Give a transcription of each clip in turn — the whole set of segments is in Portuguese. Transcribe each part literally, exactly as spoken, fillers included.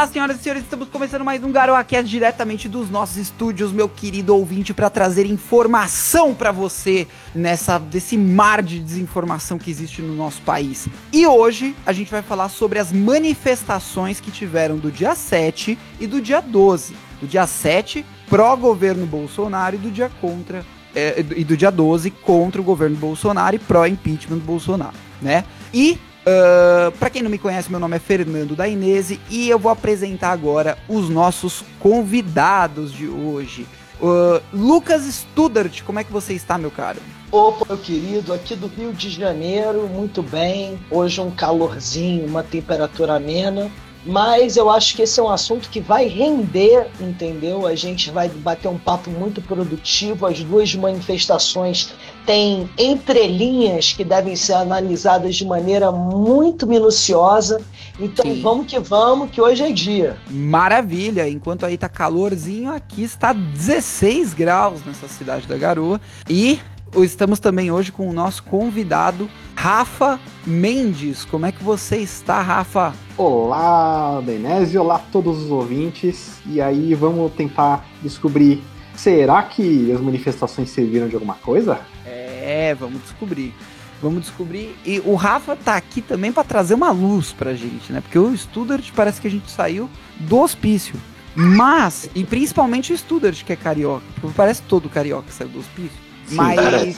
Olá, senhoras e senhores, estamos começando mais um GaroaCast diretamente dos nossos estúdios, meu querido ouvinte, para trazer informação para você nessa desse mar de desinformação que existe no nosso país. E hoje a gente vai falar sobre as manifestações que tiveram do dia sete e do dia doze. Do dia sete, pró-governo Bolsonaro, e do dia contra é, e do dia doze, contra o governo Bolsonaro e pró-impeachment do Bolsonaro, né? E Uh, pra quem não me conhece, meu nome é Fernando Dainese e eu vou apresentar agora os nossos convidados de hoje. Uh, Lucas Studart, como é que você está, meu caro? Opa, meu querido, aqui do Rio de Janeiro, muito bem. Hoje um calorzinho, uma temperatura amena. Mas eu acho que esse é um assunto que vai render, entendeu? A gente vai bater um papo muito produtivo. As duas manifestações têm entrelinhas que devem ser analisadas de maneira muito minuciosa. Então Sim. vamos que vamos, que hoje é dia. Maravilha! Enquanto aí tá calorzinho, aqui está dezesseis graus nessa cidade da Garoa. E estamos também hoje com o nosso convidado, Rafa Mendes. Como é que você está, Rafa? Olá, Dainese, olá a todos os ouvintes. E aí, vamos tentar descobrir, será que as manifestações serviram de alguma coisa? É, vamos descobrir. Vamos descobrir. E o Rafa tá aqui também para trazer uma luz pra gente, né? Porque o Studart parece que a gente saiu do hospício. Mas, e principalmente o Studart, que é carioca. Porque parece todo carioca que saiu do hospício. Sim, mas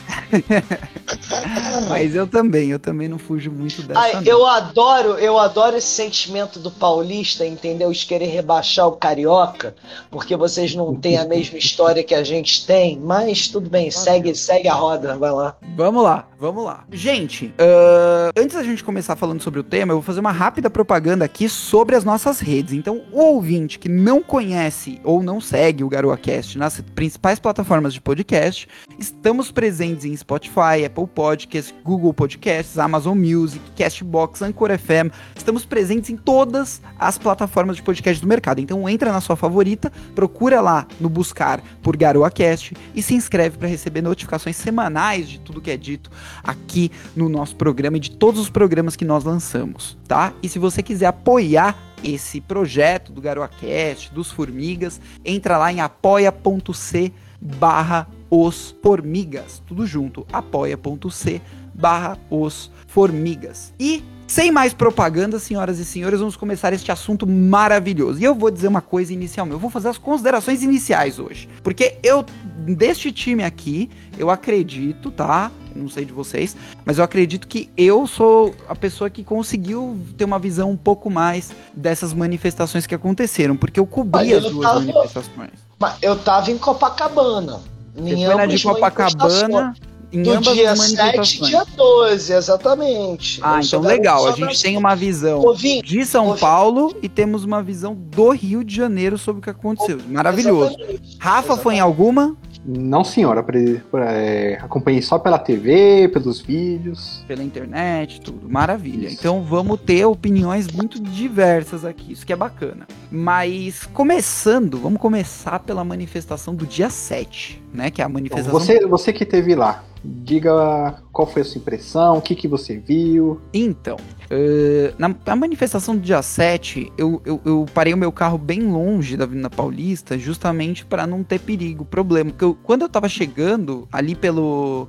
mas eu também, eu também não fujo muito dessa. Ai, eu adoro, eu adoro esse sentimento do paulista, entendeu? De querer rebaixar o carioca, porque vocês não têm a mesma história que a gente tem, mas tudo bem, segue, segue a roda, vai lá. Vamos lá, vamos lá. Gente, uh, antes da gente começar falando sobre o tema, eu vou fazer uma rápida propaganda aqui sobre as nossas redes. Então, o ouvinte que não conhece ou não segue o GaroaCast nas principais plataformas de podcast, estamos presentes em Spotify, Apple Podcasts, Google Podcasts, Amazon Music, Castbox, Anchor F M. Estamos presentes em todas as plataformas de podcast do mercado. Então entra na sua favorita, procura lá no buscar por GaroaCast e se inscreve para receber notificações semanais de tudo que é dito aqui no nosso programa e de todos os programas que nós lançamos, tá? E se você quiser apoiar esse projeto do GaroaCast, dos Formigas, entra lá em apoia.c barra os Formigas, tudo junto, apoia.c barra os Formigas. E sem mais propaganda, senhoras e senhores, vamos começar este assunto maravilhoso. E eu vou dizer uma coisa inicialmente, eu vou fazer as considerações iniciais hoje, porque eu, deste time aqui, eu acredito, tá? Não sei de vocês, mas eu acredito que eu sou a pessoa que conseguiu ter uma visão um pouco mais dessas manifestações que aconteceram, porque eu cobri as duas tava, manifestações. Mas eu tava em Copacabana. Você foi na de Copacabana, em do ambas dia as manifestações. sete e dia doze, exatamente. Ah, então legal, a gente tem uma visão Ouvi, de São Ouvi. Paulo e temos uma visão do Rio de Janeiro sobre o que aconteceu. Maravilhoso. Exatamente. Rafa, exatamente. Foi em alguma? Não, senhora, pre, pre, acompanhei só pela T V, pelos vídeos. Pela internet, tudo, maravilha. Isso. Então vamos ter opiniões muito diversas aqui, isso que é bacana. Mas começando, vamos começar pela manifestação do dia sete, né, que é a manifestação... Você, você que esteve lá, diga qual foi a sua impressão, o que, que você viu. Então, uh, na, na manifestação do dia sete, eu, eu, eu parei o meu carro bem longe da Avenida Paulista, justamente para não ter perigo, problema. Porque eu, quando eu tava chegando ali pelo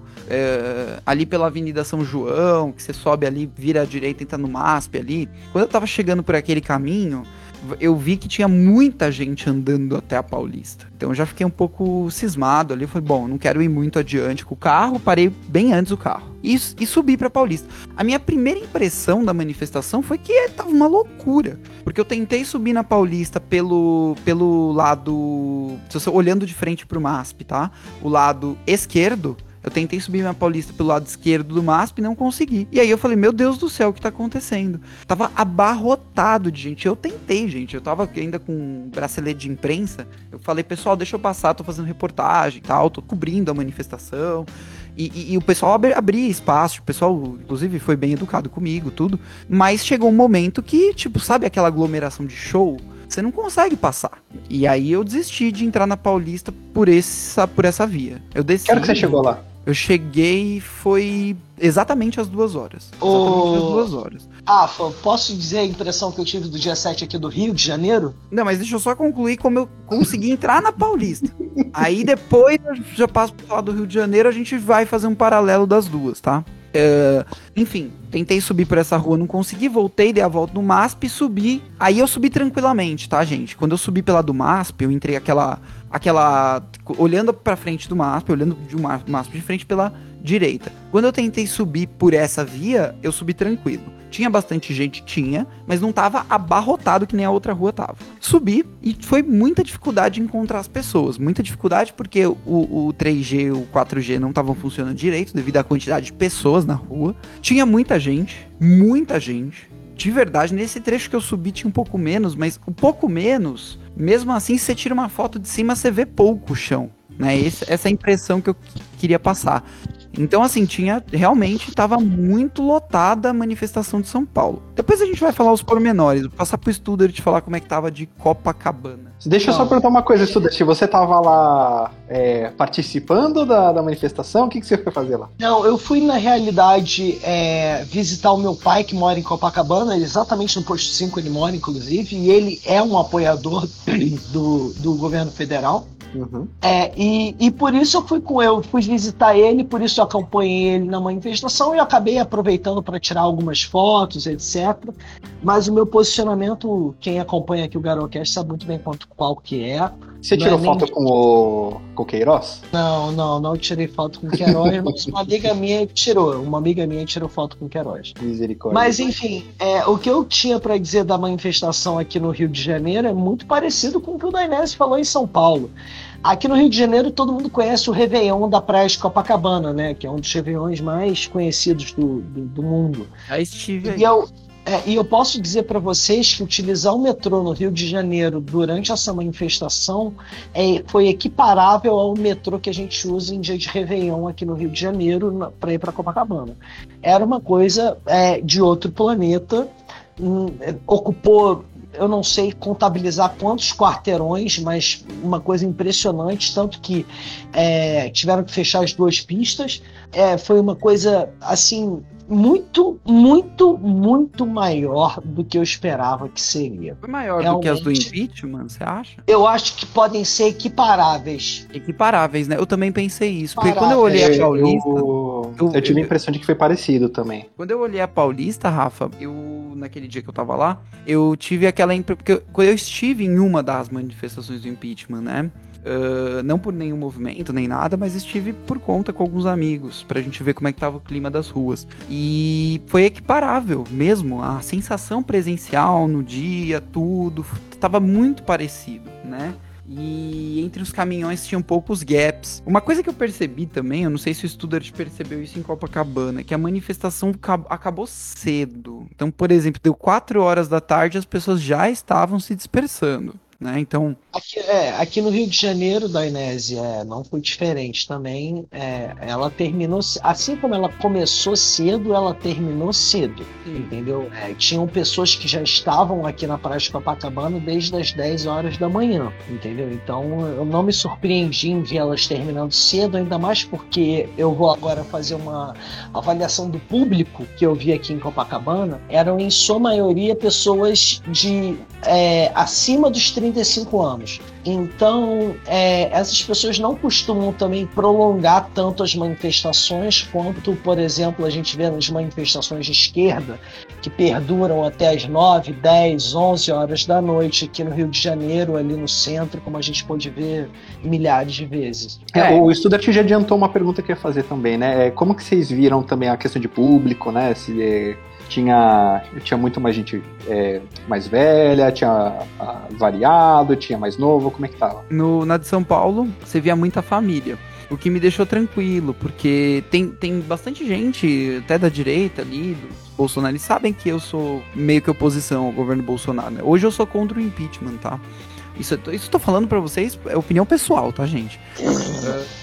uh, ali pela Avenida São João, que você sobe ali, vira à direita e entra no M A S P ali, quando eu tava chegando por aquele caminho, eu vi que tinha muita gente andando até a Paulista. Então eu já fiquei um pouco cismado ali. Falei, bom, não quero ir muito adiante com o carro. Parei bem antes do carro. E, e subi pra Paulista. A minha primeira impressão da manifestação foi que tava uma loucura. Porque eu tentei subir na Paulista pelo, pelo lado... olhando de frente pro M A S P, tá? O lado esquerdo. Eu tentei subir na Paulista pelo lado esquerdo do M A S P e não consegui. E aí eu falei, meu Deus do céu, o que tá acontecendo? Tava abarrotado de gente. Eu tentei, gente. Eu tava ainda com um bracelete de imprensa. Eu falei, pessoal, deixa eu passar, tô fazendo reportagem e tal, tô cobrindo a manifestação. E, e, e o pessoal abri, abria espaço, o pessoal, inclusive, foi bem educado comigo, tudo. Mas chegou um momento que, tipo, sabe aquela aglomeração de show? Você não consegue passar. E aí eu desisti de entrar na Paulista por essa, por essa via. Eu desci. Que hora que você chegou lá? Eu cheguei, foi exatamente às duas horas. Exatamente às duas horas. Ah, posso dizer a impressão que eu tive do dia sete aqui do Rio de Janeiro? Não, mas deixa eu só concluir como eu consegui entrar na Paulista. Aí depois eu já passo pro lado do Rio de Janeiro, a gente vai fazer um paralelo das duas, tá? Uh, enfim, tentei subir por essa rua, não consegui, voltei, dei a volta no M A S P e subi. Aí eu subi tranquilamente, tá, gente? Quando eu subi pela do M A S P, eu entrei aquela, aquela olhando pra frente do M A S P, olhando de um M A S P de frente pela direita. Quando eu tentei subir por essa via, eu subi tranquilo. Tinha bastante gente, tinha, mas não tava abarrotado que nem a outra rua tava. Subi e foi muita dificuldade de encontrar as pessoas. Muita dificuldade porque o, o três G, o quatro G não estavam funcionando direito devido à quantidade de pessoas na rua. Tinha muita gente, muita gente. De verdade, nesse trecho que eu subi tinha um pouco menos, mas um pouco menos, mesmo assim, se você tira uma foto de cima, você vê pouco o chão, né? Esse, essa é a impressão que eu queria passar. Então, assim, tinha, realmente, tava muito lotada a manifestação de São Paulo. Depois a gente vai falar os pormenores, vou passar pro Studart te falar como é que tava de Copacabana. Deixa eu só perguntar uma coisa, Studart, você tava lá é, participando da, da manifestação? O que, que você foi fazer lá? Não, eu fui, na realidade, é, visitar o meu pai, que mora em Copacabana, exatamente no Posto cinco ele mora, inclusive, e ele é um apoiador do, do governo federal. Uhum. É, e, e por isso eu fui com eu fui visitar ele, por isso eu acompanhei ele na manifestação e eu acabei aproveitando para tirar algumas fotos, etcétera. Mas o meu posicionamento, quem acompanha aqui o GaroaCast sabe muito bem quanto, qual que é. Você não tirou é foto nem... com o com o Queiroz? Não, não, não tirei foto com o Queiroz, mas uma amiga minha tirou, uma amiga minha tirou foto com o Queiroz. Misericórdia. Mas enfim, é, o que eu tinha para dizer da manifestação aqui no Rio de Janeiro é muito parecido com o que o Dainese falou em São Paulo. Aqui no Rio de Janeiro todo mundo conhece o Réveillon da Praia de Copacabana, né? Que é um dos Réveillons mais conhecidos do, do, do mundo. Já estive aí. E eu, é, e eu posso dizer para vocês que utilizar o metrô no Rio de Janeiro durante essa manifestação é, foi equiparável ao metrô que a gente usa em dia de Réveillon aqui no Rio de Janeiro para ir para Copacabana. Era uma coisa é, de outro planeta, hum, ocupou... Eu não sei contabilizar quantos quarteirões, mas uma coisa impressionante, tanto que é, tiveram que fechar as duas pistas. É, foi uma coisa, assim, muito, muito, muito maior do que eu esperava que seria. Foi maior Realmente, do que as do impeachment, você acha? Eu acho que podem ser equiparáveis. Equiparáveis, né? Eu também pensei isso. Porque quando eu olhei a Paulista... Eu, eu, eu tive eu, a impressão de que foi parecido também. Quando eu olhei a Paulista, Rafa, eu, naquele dia que eu tava lá, eu tive aquela impressão... Porque quando eu estive em uma das manifestações do impeachment, né? Uh, não por nenhum movimento, nem nada, mas estive por conta com alguns amigos, pra gente ver como é que tava o clima das ruas. E foi equiparável mesmo, a sensação presencial no dia, tudo, tava muito parecido, né? E entre os caminhões tinham poucos gaps. Uma coisa que eu percebi também, eu não sei se o Studart percebeu isso em Copacabana, que a manifestação acabou cedo. Então, por exemplo, deu quatro horas da tarde, as pessoas já estavam se dispersando, né? Então... Aqui, é, aqui no Rio de Janeiro, Dainese, é, não foi diferente também. É, ela terminou, assim como ela começou cedo, ela terminou cedo, entendeu? É, tinham pessoas que já estavam aqui na Praia de Copacabana desde as dez horas da manhã, entendeu? Então eu não me surpreendi em ver elas terminando cedo, ainda mais porque eu vou agora fazer uma avaliação do público que eu vi aqui em Copacabana. Eram em sua maioria pessoas de é, acima dos trinta e cinco anos. Então, é, essas pessoas não costumam também prolongar tanto as manifestações quanto, por exemplo, a gente vê nas manifestações de esquerda, que perduram até as nove, dez, onze horas da noite aqui no Rio de Janeiro, ali no centro, como a gente pôde ver milhares de vezes. É, o Studart já adiantou uma pergunta que eu ia fazer também, né? Como que vocês viram também a questão de público, né? Se é, tinha, tinha muito mais gente é, mais velha, tinha a, variado, tinha mais novo, como é que tava? No, na de São Paulo, você via muita família, o que me deixou tranquilo, porque tem, tem bastante gente, até da direita ali, dos bolsonaristas, sabem que eu sou meio que oposição ao governo Bolsonaro, né? Hoje eu sou contra o impeachment, tá? Isso, isso eu tô falando pra vocês, é opinião pessoal, tá, gente? Uh,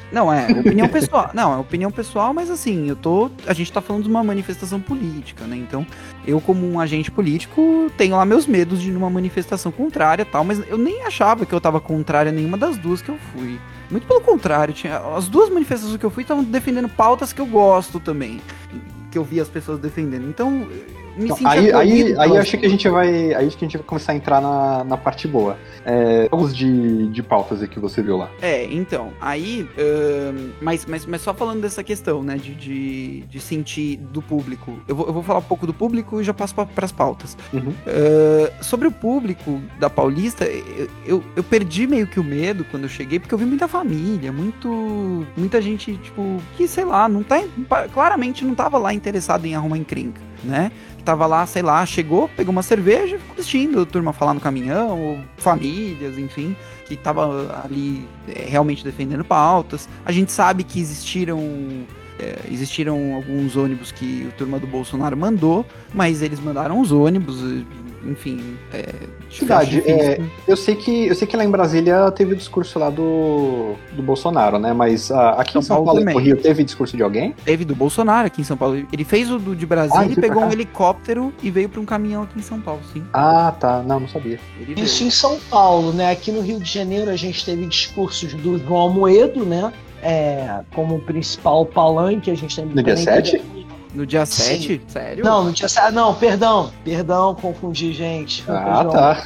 Não, é opinião pessoal. Não, é opinião pessoal, mas assim, eu tô. A gente tá falando de uma manifestação política, né? Então, eu, como um agente político, tenho lá meus medos de ir numa manifestação contrária e tal, mas eu nem achava que eu tava contrária a nenhuma das duas que eu fui. Muito pelo contrário, tinha, as duas manifestações que eu fui estavam defendendo pautas que eu gosto também. Que eu vi as pessoas defendendo. Então, me Então, senti aí, aí, acolhido aí pelas acho que a gente vai. Aí acho que a gente vai começar a entrar na, na parte boa. É, jogos de, de pautas aí que você viu lá. É, então, aí, ahn, mas, mas, mas só falando dessa questão, né, de, de, de sentir do público, eu vou, eu vou falar um pouco do público e já passo para as pautas. Uhum. Ah, sobre o público da Paulista, eu, eu, eu perdi meio que o medo quando eu cheguei, porque eu vi muita família, muito, muita gente, tipo, que, sei lá, não tá, claramente não tava lá interessado em arrumar encrenca, né? Tava lá, sei lá, chegou, pegou uma cerveja e ficou assistindo a turma falar no caminhão, ou famílias, enfim, que tava ali é, realmente defendendo pautas. A gente sabe que existiram, é, existiram alguns ônibus que a turma do Bolsonaro mandou, mas eles mandaram os ônibus, enfim... É, Cidade, é, eu, sei que, eu sei que lá em Brasília teve o discurso lá do, do Bolsonaro, né? Mas uh, aqui São em São Paulo, Paulo e no Rio, teve discurso de alguém? Teve do Bolsonaro aqui em São Paulo. Ele fez o do de Brasília, ah, e pegou um helicóptero e veio para um caminhão aqui em São Paulo, sim. Ah, tá. Não, não sabia. Isso em São Paulo, né? Aqui no Rio de Janeiro a gente teve discursos do João Almoedo, né? É, como principal palanque, a gente tem... No dia sete? No dia sete? Sério? Não, no dia sete. Não, perdão. Perdão, confundi, gente. Ah, tá.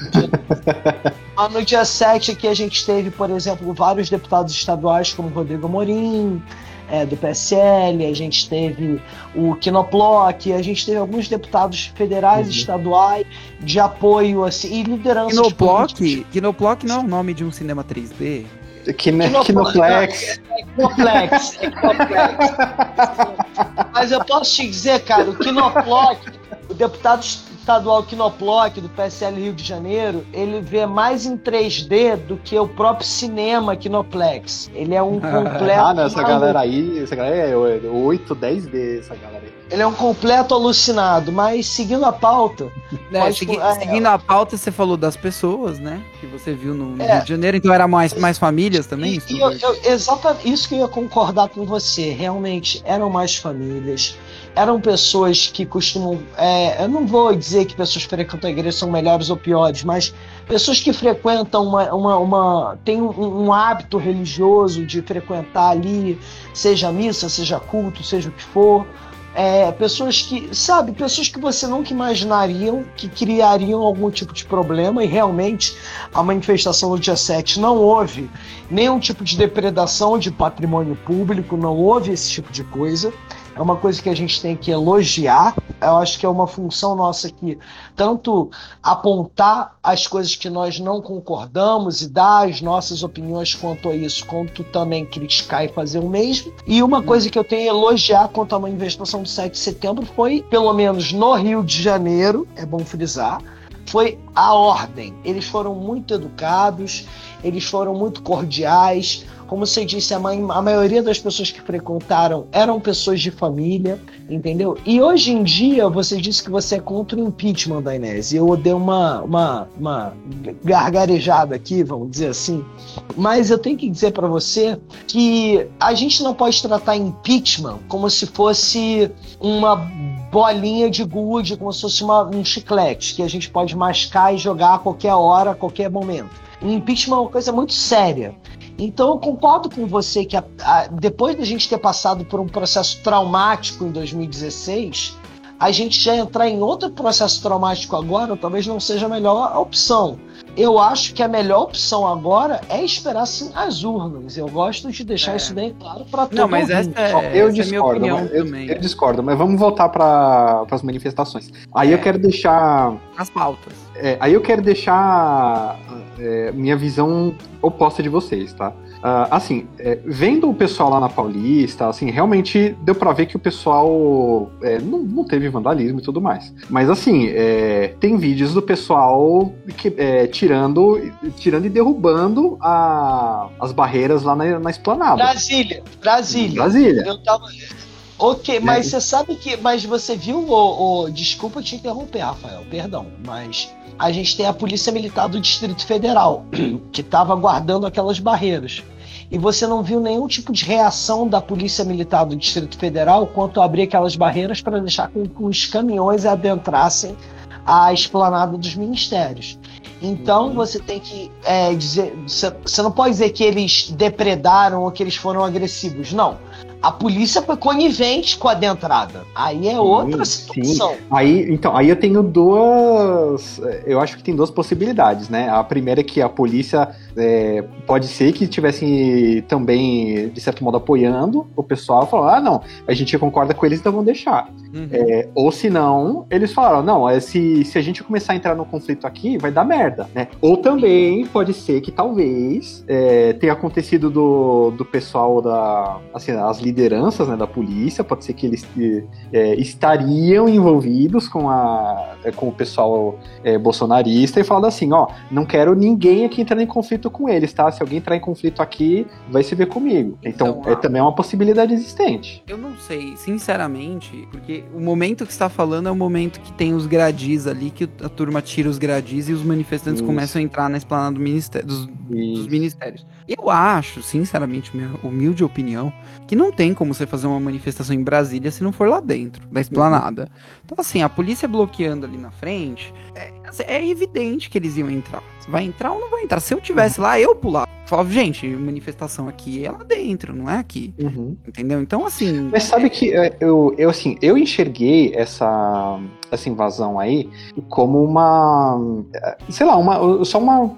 Mas no dia sete aqui a gente teve, por exemplo, vários deputados estaduais, como Rodrigo Amorim, é, do P S L, a gente teve o Quinoploc, a gente teve alguns deputados federais e uhum. estaduais de apoio, assim, e lideranças Quinoploc? Quinoploc não é o nome de um cinema três D? Quine, Quinoplex. É, é Quinoplex, é Quinoplex. Mas eu posso te dizer, cara, o Quinoploc, o deputado estadual Quinoploc do P S L Rio de Janeiro, ele vê mais em três D do que o próprio cinema Quinoplex. Ele é um completo... Ah, não, essa galera aí, essa galera é oito, dez D, essa galera aí. Ele é um completo alucinado, mas seguindo a pauta... É, pode... segui, é, seguindo a pauta, você falou das pessoas, né? Que você viu no, no é, Rio de Janeiro, então era mais, mais famílias também? E, e eu, eu, exatamente isso que eu ia concordar com você. Realmente, eram mais famílias. Eram pessoas que costumam... É, eu não vou dizer que pessoas que frequentam a igreja são melhores ou piores, mas pessoas que frequentam uma... uma, uma tem um, um hábito religioso de frequentar ali, seja missa, seja culto, seja o que for... É, pessoas que, sabe, pessoas que você nunca imaginariam que criariam algum tipo de problema, e realmente a manifestação do dia sete não houve nenhum tipo de depredação de patrimônio público, não houve esse tipo de coisa. É uma coisa que a gente tem que elogiar. Eu acho que é uma função nossa aqui, tanto apontar as coisas que nós não concordamos e dar as nossas opiniões quanto a isso, quanto também criticar e fazer o mesmo. E uma coisa que eu tenho a elogiar quanto à manifestação do sete de setembro foi, pelo menos no Rio de Janeiro, é bom frisar, foi a ordem. Eles foram muito educados, eles foram muito cordiais. Como você disse, a, mãe, a maioria das pessoas que frequentaram eram pessoas de família, entendeu? E hoje em dia, você disse que você é contra o impeachment da Inés. E eu dei uma, uma, uma gargarejada aqui, vamos dizer assim. Mas eu tenho que dizer para você que a gente não pode tratar impeachment como se fosse uma bolinha de gude, como se fosse uma, um chiclete que a gente pode mascar e jogar a qualquer hora, a qualquer momento. O impeachment é uma coisa muito séria. Então eu concordo com você que a, a, depois da gente ter passado por um processo traumático em dois mil e dezesseis, a gente já entrar em outro processo traumático agora talvez não seja a melhor opção. Eu acho que a melhor opção agora é esperar sim as urnas. Eu gosto de deixar é. isso bem claro para todos. Não, mas essa é, eu essa discordo, é a minha opinião eu, também. Eu discordo, mas vamos voltar para as manifestações. Aí é. eu quero deixar... As pautas. É, aí eu quero deixar é, minha visão oposta de vocês, tá? Uh, assim, é, vendo o pessoal lá na Paulista, assim, realmente deu pra ver que o pessoal é, não, não teve vandalismo e tudo mais. Mas assim, é, tem vídeos do pessoal que, é, tirando, tirando e derrubando a, as barreiras lá na, na esplanada. Brasília, Brasília. Brasília. Eu tava... Ok, mas é. você sabe que... Mas você viu o, o... Desculpa te interromper, Rafael, perdão, mas... A gente tem a Polícia Militar do Distrito Federal, que estava guardando aquelas barreiras. e você não viu nenhum tipo de reação da Polícia Militar do Distrito Federal quanto a abrir aquelas barreiras para deixar com que os caminhões adentrassem a esplanada dos ministérios. Então uhum. você tem que é, dizer, você não pode dizer que eles depredaram ou que eles foram agressivos, não. A polícia foi conivente com a adentrada. Aí é outra sim, situação. Sim. Aí, então, aí eu tenho duas. Eu acho que tem duas possibilidades, né? A primeira é que a polícia é, pode ser que estivesse também, de certo modo, apoiando o pessoal, falando, ah, não, a gente concorda com eles, então vão deixar. Uhum. É, ou se não, eles falaram, não, é, se, se a gente começar a entrar no conflito aqui, vai dar merda, né? Ou também pode ser que talvez é, tenha acontecido do, do pessoal da. Assim, as lideranças, né, da polícia, pode ser que eles é, estariam envolvidos com, a, com o pessoal é, bolsonarista e falando assim, ó, não quero ninguém aqui entrando em conflito com eles, tá? Se alguém entrar em conflito aqui, vai se ver comigo. Então, então é ah, também uma possibilidade existente. Eu não sei, sinceramente, porque o momento que você está falando é o momento que tem os gradis ali, que a turma tira os gradis e os manifestantes Isso. começam a entrar na esplanada do ministério, dos, dos ministérios. Eu acho, sinceramente, minha humilde opinião, que não tem como você fazer uma manifestação em Brasília se não for lá dentro, da esplanada. Uhum. Então, assim, a polícia bloqueando ali na frente, é, é evidente que eles iam entrar. Vai entrar ou não vai entrar? Se eu tivesse uhum. lá, eu pular. Falava, gente, manifestação aqui é lá dentro, não é aqui. Uhum. Entendeu? Então, assim... Mas sabe é... que eu, eu, assim, eu enxerguei essa, essa invasão aí como uma... Sei lá, uma, só uma...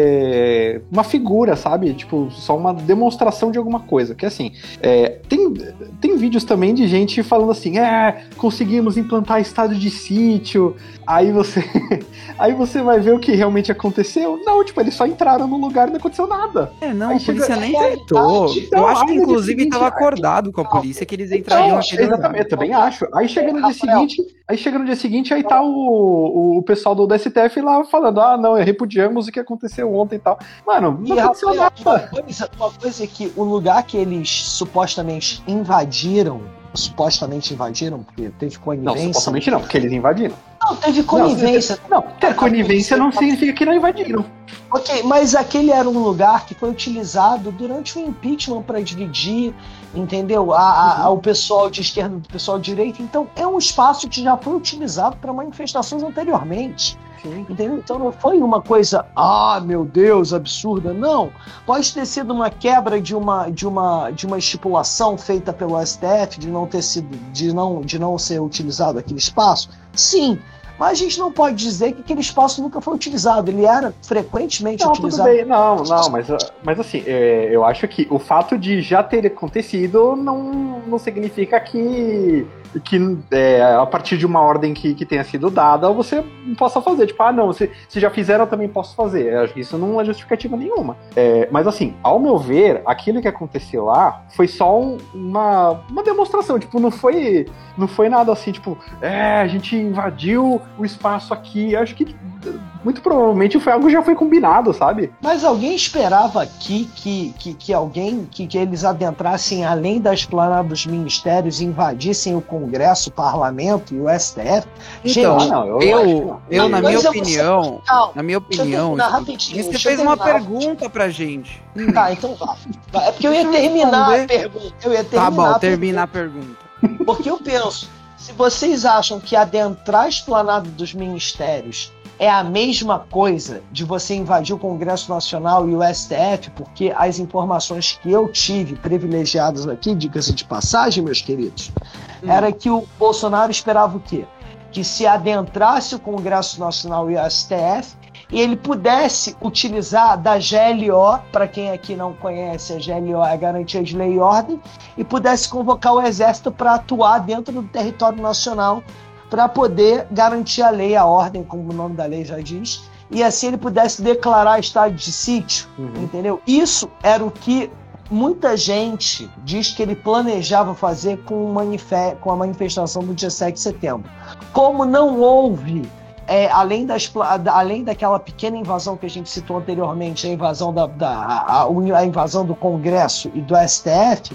É, uma figura, sabe? Tipo, só uma demonstração de alguma coisa. Que assim, é, tem, tem vídeos também de gente falando assim, é, conseguimos implantar estado de sítio. Aí você aí você vai ver o que realmente aconteceu. Não, tipo, eles só entraram no lugar e não aconteceu nada. É, não, aí a polícia chega... nem tentou. Então, eu acho que inclusive estava acordado com a polícia que eles entrariam aqui. Exatamente, eu também acho. Aí chega no dia seguinte, aí chega no dia seguinte, aí tá o, o, o pessoal do S T F lá falando, ah, não, repudiamos o que aconteceu ontem e tal. Mano, não e aconteceu nada. Uma coisa, uma coisa é que o lugar que eles supostamente invadiram, supostamente invadiram, porque teve conivência... Não, supostamente não, porque eles invadiram. Não, teve conivência. Não, não ter conivência não significa que não invadiram. Ok, mas aquele era um lugar que foi utilizado durante o impeachment para dividir, entendeu? A, a, a, o pessoal de esquerda do pessoal de direita. Então, é um espaço que já foi utilizado para manifestações anteriormente. Sim. Entendeu? Então não foi uma coisa, ah, meu Deus, absurda. Não. Pode ter sido uma quebra de uma, de uma, de uma estipulação feita pelo S T F de não ter sido, de não, de não ser utilizado aquele espaço. Sim. Mas a gente não pode dizer que aquele espaço nunca foi utilizado. Ele era frequentemente não, utilizado. Tudo bem. Não, não, mas, mas assim, é, eu acho que o fato de já ter acontecido não, não significa que, que é, a partir de uma ordem que, que tenha sido dada, você não possa fazer. Tipo, ah, não, se, se já fizeram, eu também posso fazer. Isso não é justificativa nenhuma. É, mas assim, ao meu ver, aquilo que aconteceu lá foi só um, uma, uma demonstração. Tipo, não foi, não foi nada assim, tipo, é, a gente invadiu o espaço aqui. Acho que muito provavelmente foi algo que já foi combinado, sabe? Mas alguém esperava aqui que, que, que alguém, que, que eles adentrassem além da esplanada dos ministérios e invadissem o Congresso, o Parlamento e o S T F? Então, gente, não, eu, eu, eu na minha opinião, você... na minha opinião, você fez uma pergunta pra gente. Hum. Tá, então vai. É porque eu ia terminar a pergunta. Eu ia terminar tá bom, termina a pergunta. Porque eu penso, se vocês acham que adentrar a esplanada dos ministérios é a mesma coisa de você invadir o Congresso Nacional e o S T F, porque as informações que eu tive privilegiadas aqui, diga-se de passagem, meus queridos, hum. era que o Bolsonaro esperava o quê? Que se adentrasse o Congresso Nacional e o S T F e ele pudesse utilizar da G L O, para quem aqui não conhece, a G L O é a Garantia de Lei e Ordem, e pudesse convocar o Exército para atuar dentro do território nacional para poder garantir a lei, a ordem, como o nome da lei já diz, e assim ele pudesse declarar estado de sítio, uhum. entendeu? Isso era o que muita gente diz que ele planejava fazer com, o manife- com a manifestação do dia sete de setembro. Como não houve, é, além, das, além daquela pequena invasão que a gente citou anteriormente, a invasão, da, da, a, a invasão do Congresso e do S T F,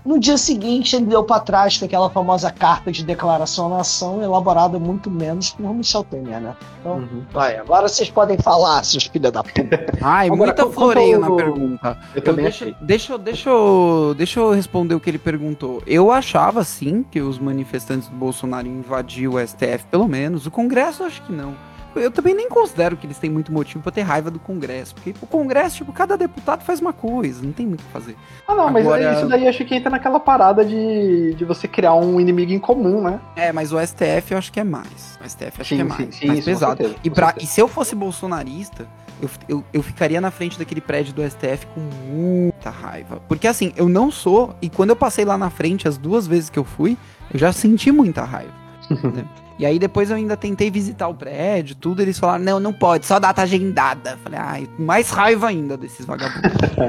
No dia seguinte, ele deu para trás com aquela famosa carta de declaração à nação, elaborada muito menos por Michel Temer, né? Então, uhum. vai, agora vocês podem falar, seus filhos da puta. Ai, agora, muita floreio na eu... pergunta. Eu, eu também deixa, achei. Deixa, deixa, eu, deixa eu responder o que ele perguntou. Eu achava, sim, que os manifestantes do Bolsonaro invadiam o S T F, pelo menos. O Congresso, eu acho que não. Eu também nem considero que eles têm muito motivo pra ter raiva do Congresso. Porque o Congresso, tipo, cada deputado faz uma coisa, não tem muito o que fazer. Ah, não, Agora... mas isso daí acho que entra naquela parada de, de você criar um inimigo em comum, né? É, mas o S T F eu acho que é mais. O S T F eu acho sim, que é sim, mais, sim, mais isso, pesado. certeza, e, pra, e se eu fosse bolsonarista, eu, eu, eu ficaria na frente daquele prédio do S T F com muita raiva. Porque assim, eu não sou, e quando eu passei lá na frente, as duas vezes que eu fui, eu já senti muita raiva. Né? E aí depois eu ainda tentei visitar o prédio, tudo, eles falaram, não, não pode, só data agendada. Falei, ai, mais raiva ainda desses vagabundos.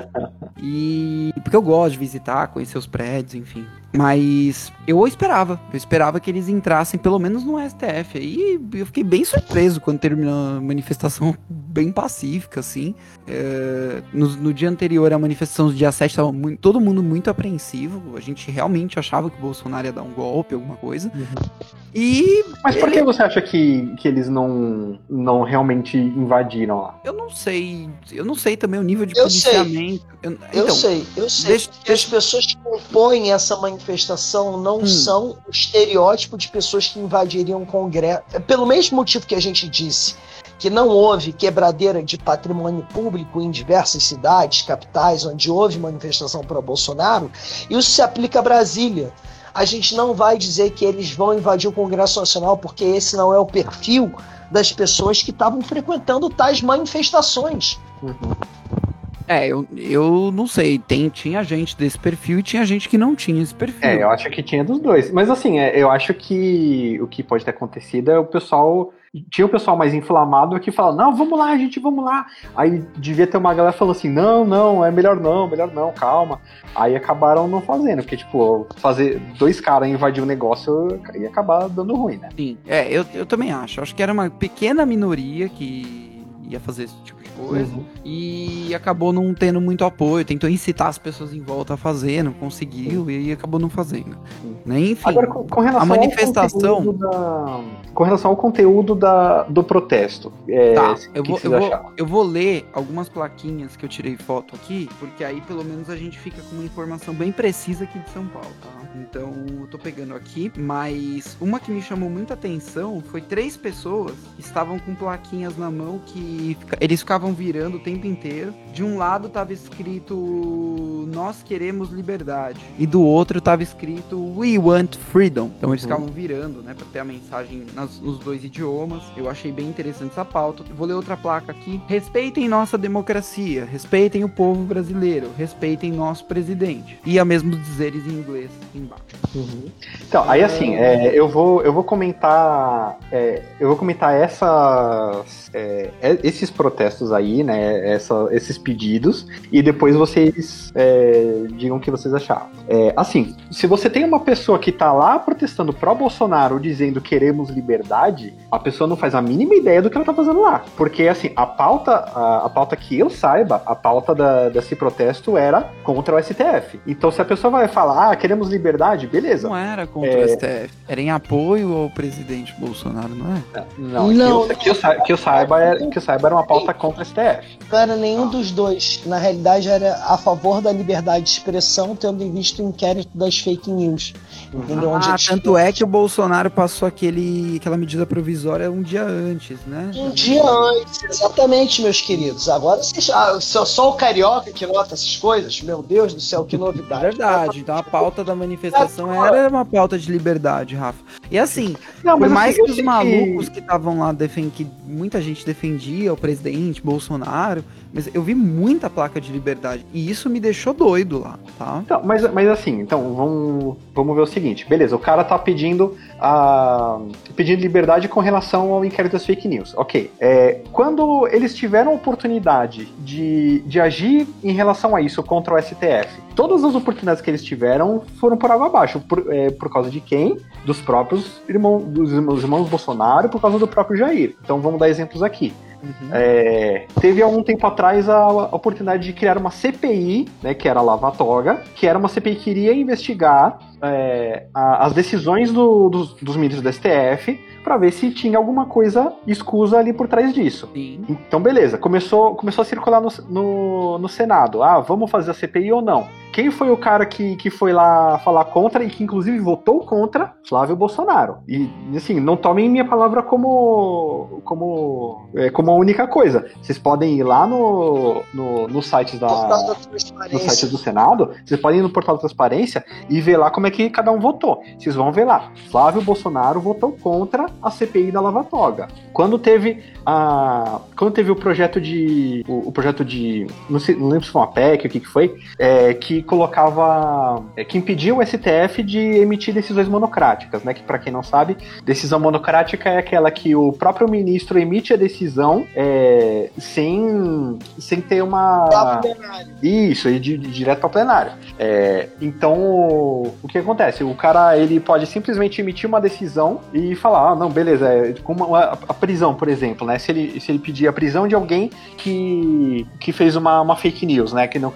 E porque eu gosto de visitar, conhecer os prédios, enfim. Mas eu esperava, eu esperava que eles entrassem pelo menos no S T F. Aí eu fiquei bem surpreso quando terminou a manifestação, bem pacífica, assim. É, no, no dia anterior, a manifestação do dia sete, estava muito, todo mundo muito apreensivo. A gente realmente achava que o Bolsonaro ia dar um golpe, alguma coisa. Uhum. E Mas por ele... que você acha que, que eles não, não realmente invadiram lá? Eu não sei. Eu não sei também o nível de eu policiamento. Sei. Eu, eu então, sei, eu sei. Deixa, que as pessoas que compõem essa manifestação não hum. são o estereótipo de pessoas que invadiriam o Congresso. Pelo mesmo motivo que a gente disse que não houve quebradeira de patrimônio público em diversas cidades, capitais, onde houve manifestação para Bolsonaro, isso se aplica a Brasília. A gente não vai dizer que eles vão invadir o Congresso Nacional, porque esse não é o perfil das pessoas que estavam frequentando tais manifestações. Uhum. É, eu, eu não sei, tem, tinha gente desse perfil e tinha gente que não tinha esse perfil. É, eu acho que tinha dos dois. Mas assim, é, eu acho que o que pode ter acontecido é o pessoal... Tinha o pessoal mais inflamado que fala, não, vamos lá, gente, vamos lá. Aí devia ter uma galera falando assim, não, não, é melhor não, melhor não, calma. Aí acabaram não fazendo, porque, tipo, fazer dois caras invadir o negócio ia acabar dando ruim, né? Sim, é, eu, eu também acho. Acho que era uma pequena minoria que ia fazer esse tipo de coisa. Uhum. E acabou não tendo muito apoio, tentou incitar as pessoas em volta a fazer, não conseguiu, e aí acabou não fazendo. Né? Enfim, agora, com, com relação a manifestação... Da... Com relação ao conteúdo da, do protesto, é, tá, eu, que vou, que eu, vou, acharam? eu vou ler algumas plaquinhas que eu tirei foto aqui, porque aí pelo menos a gente fica com uma informação bem precisa aqui de São Paulo, tá? Então eu tô pegando aqui, mas uma que me chamou muita atenção foi três pessoas que estavam com plaquinhas na mão que eles ficavam virando o tempo inteiro. De um lado tava escrito nós queremos liberdade e do outro tava escrito we want freedom. Então eles uhum. ficavam virando, né, pra ter a mensagem nas, nos dois idiomas. Eu achei bem interessante essa pauta. Eu vou ler outra placa aqui. Respeitem nossa democracia, respeitem o povo brasileiro, respeitem nosso presidente. E a mesmo dizeres em inglês embaixo. Uhum. Então, aí assim, é, eu, vou, eu vou comentar é, eu vou comentar essas, é, esses protestos aí, né, essa, esses pedidos, e depois vocês é, digam o que vocês acharam. É, assim, se você tem uma pessoa que tá lá protestando pró-Bolsonaro, dizendo queremos liberdade, a pessoa não faz a mínima ideia do que ela tá fazendo lá. Porque, assim, a pauta, a, a pauta que eu saiba, a pauta da, desse protesto era contra o S T F. Então, se a pessoa vai falar, ah, queremos liberdade, beleza. Não era contra é... o S T F, era em apoio ao presidente Bolsonaro, não é? Não, não. Que, eu, que, eu, que, eu saiba era, que eu saiba era uma pauta contra o S T F. Não era nenhum ah. dos dois. Na realidade, era a favor da liberdade de expressão, tendo em vista o inquérito das fake news. Entendeu? Ah, Onde tanto é que o Bolsonaro passou aquele, aquela medida provisória um dia antes, né? Um dia antes, exatamente, meus queridos. Agora, vocês, ah, só o carioca que nota essas coisas? Meu Deus do céu, que novidade. Verdade, então a pauta da manifestação era uma pauta de liberdade, Rafa. E assim, não, por mais assim, que os malucos que estavam lá, defend... que muita gente defendia o presidente Bolsonaro, mas eu vi muita placa de liberdade, e isso me deixou doido lá, tá? Então, mas, mas assim, então, vamos, vamos ver o seguinte, beleza, o cara tá pedindo a, pedindo liberdade com relação ao inquérito das fake news, ok. É, quando eles tiveram a oportunidade de, de agir em relação a isso contra o S T F, todas as oportunidades que eles tiveram foram por água abaixo, por, é, por causa de quem? Dos próprios irmãos, dos irmãos Bolsonaro, por causa do próprio Jair. Então vamos dar exemplos aqui. Uhum. É, teve há um tempo atrás a, a oportunidade de criar uma C P I, né, que era a Lava Toga, que era uma C P I que iria investigar é, a, as decisões do, dos, dos ministros do S T F para ver se tinha alguma coisa escusa ali por trás disso. Sim. Então, beleza, começou, começou a circular no, no, no Senado. Ah, vamos fazer a C P I ou não? Quem foi o cara que, que foi lá falar contra e que inclusive votou contra? Flávio Bolsonaro. E assim, não tomem minha palavra como como, é, como a única coisa. Vocês podem ir lá no, no, no site da, no site do Senado, vocês podem ir no portal da transparência e ver lá como é que cada um votou. Vocês vão ver lá. Flávio Bolsonaro votou contra a C P I da Lava Toga. Quando teve a quando teve o projeto de o, o projeto de não, sei, não lembro se foi uma P E C, o que que foi, é, que colocava, é, que impediu o S T F de emitir decisões monocráticas, né? Que para quem não sabe, decisão monocrática é aquela que o próprio ministro emite a decisão é, sem, sem ter uma isso, de, de, direto ao plenário. É, então, o, o que acontece? O cara ele pode simplesmente emitir uma decisão e falar, ah, não, beleza, é, como a, a prisão, por exemplo, né? Se ele, se ele pedir a prisão de alguém que, que fez uma, uma fake news, né? Que não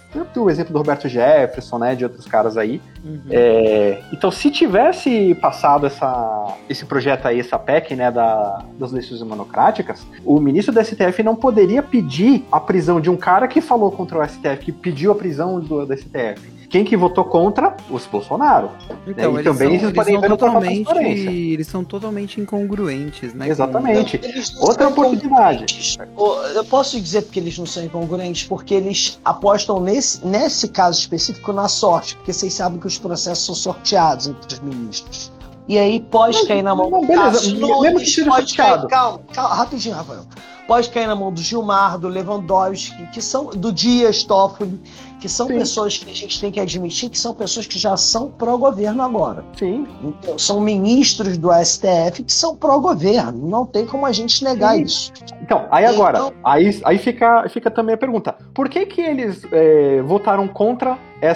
o exemplo do Roberto Jefferson, né, de outros caras aí. Uhum. É, então, se tivesse passado essa, esse projeto aí, essa P E C, né, da, das decisões monocráticas, o ministro do S T F não poderia pedir a prisão de um cara que falou contra o S T F, que pediu a prisão do, do S T F. Quem que votou contra? Os Bolsonaro. Então, né? E eles também são, vocês podem ver totalmente, eles são totalmente incongruentes, né? Exatamente. Não, outra oportunidade. Eu posso dizer porque eles não são incongruentes, porque eles apostam nesse, nesse caso específico na sorte, porque vocês sabem que os processos são sorteados entre os ministros. E aí pode não, cair na mão não, do beleza, Cássio, mesmo que seja pode sorteado. cair, calma, calma, rapidinho, Rafael. Pode cair na mão do Gilmar, do Lewandowski, que são do Dias Toffoli, que são Sim. pessoas que a gente tem que admitir que são pessoas que já são pró-governo agora. Sim. Então, são ministros do S T F que são pró-governo. Não tem como a gente negar Sim. isso. Então, aí agora, então, aí, aí fica, fica também a pergunta. Por que que eles é, votaram contra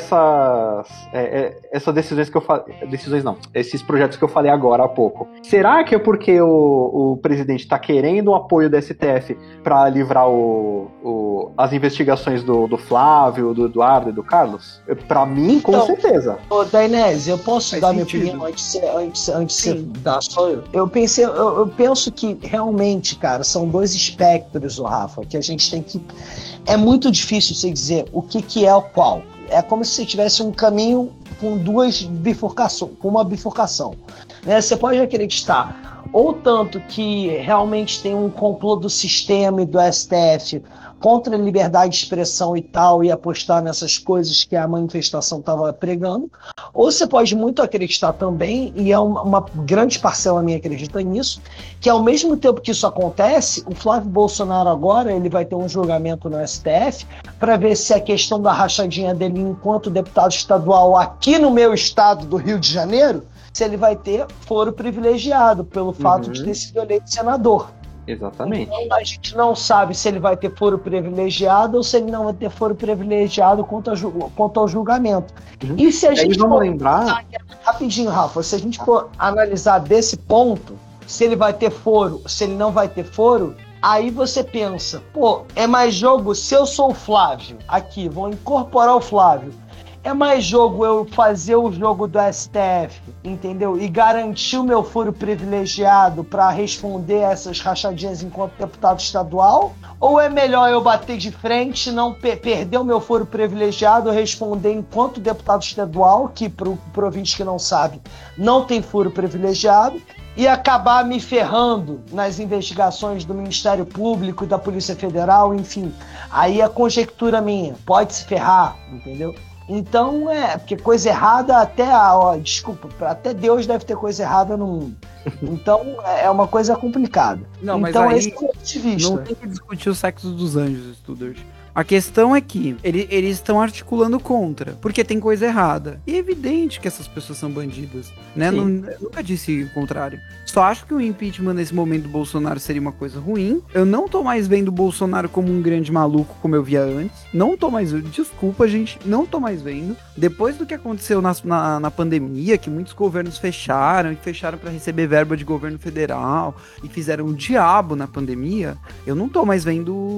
essas, é, é, essas decisões que eu falei... Decisões não. Esses projetos que eu falei agora há pouco. Será que é porque o, o presidente está querendo o apoio do S T F para livrar o, o, as investigações do, do Flávio, do Eduardo e do Carlos? Para mim, então, com certeza. Ô, Dainese, eu posso Faz dar sentido. minha opinião antes, antes, antes de você dar só eu? Eu, pensei, eu, eu penso que realmente, cara, são dois espectros, o Rafa, que a gente tem que... É muito difícil você dizer o que, que é o qual. É como se você tivesse um caminho com duas bifurcações, com uma bifurcação. Né? Você pode acreditar ou tanto que realmente tem um complô do sistema e do S T F contra a liberdade de expressão e tal, e apostar nessas coisas que a manifestação estava pregando, ou você pode muito acreditar também, e é uma, uma grande parcela minha acredita nisso, que ao mesmo tempo que isso acontece, o Flávio Bolsonaro agora ele vai ter um julgamento no S T F para ver se a questão da rachadinha dele enquanto deputado estadual aqui no meu estado do Rio de Janeiro, se ele vai ter foro privilegiado pelo fato uhum. de ter sido eleito senador. Exatamente. Então a gente não sabe se ele vai ter foro privilegiado ou se ele não vai ter foro privilegiado quanto, a ju- quanto ao julgamento. Uhum. E se a e gente aí vamos for... lembrar... Rapidinho, Rafa, se a gente for analisar desse ponto, se ele vai ter foro, se ele não vai ter foro, aí você pensa, pô, é mais jogo, se eu sou o Flávio, aqui, vou incorporar o Flávio, é mais jogo eu fazer o jogo do S T F, entendeu? E garantir o meu foro privilegiado para responder essas rachadinhas enquanto deputado estadual? Ou é melhor eu bater de frente, não pe- perder o meu foro privilegiado, responder enquanto deputado estadual, que pro, pro ouvinte que não sabe, não tem foro privilegiado, e acabar me ferrando nas investigações do Ministério Público e da Polícia Federal, enfim. Aí é conjectura minha, pode se ferrar, entendeu? Então, é, porque coisa errada até, ó, desculpa, até Deus deve ter coisa errada no mundo. Então, é uma coisa complicada. Não, mas então, aí esse é o ponto de vista. Não tem que discutir o sexo dos anjos, Studart. A questão é que ele, eles estão articulando contra, porque tem coisa errada. E é evidente que essas pessoas são bandidas, né? Não, eu nunca disse o contrário. Só acho que o impeachment nesse momento do Bolsonaro seria uma coisa ruim. Eu não tô mais vendo o Bolsonaro como um grande maluco, como eu via antes. Não tô mais vendo. Desculpa, gente. Não tô mais vendo. depois do que aconteceu na, na, na pandemia, que muitos governos fecharam, e fecharam para receber verba de governo federal, e fizeram o diabo na pandemia, eu não tô mais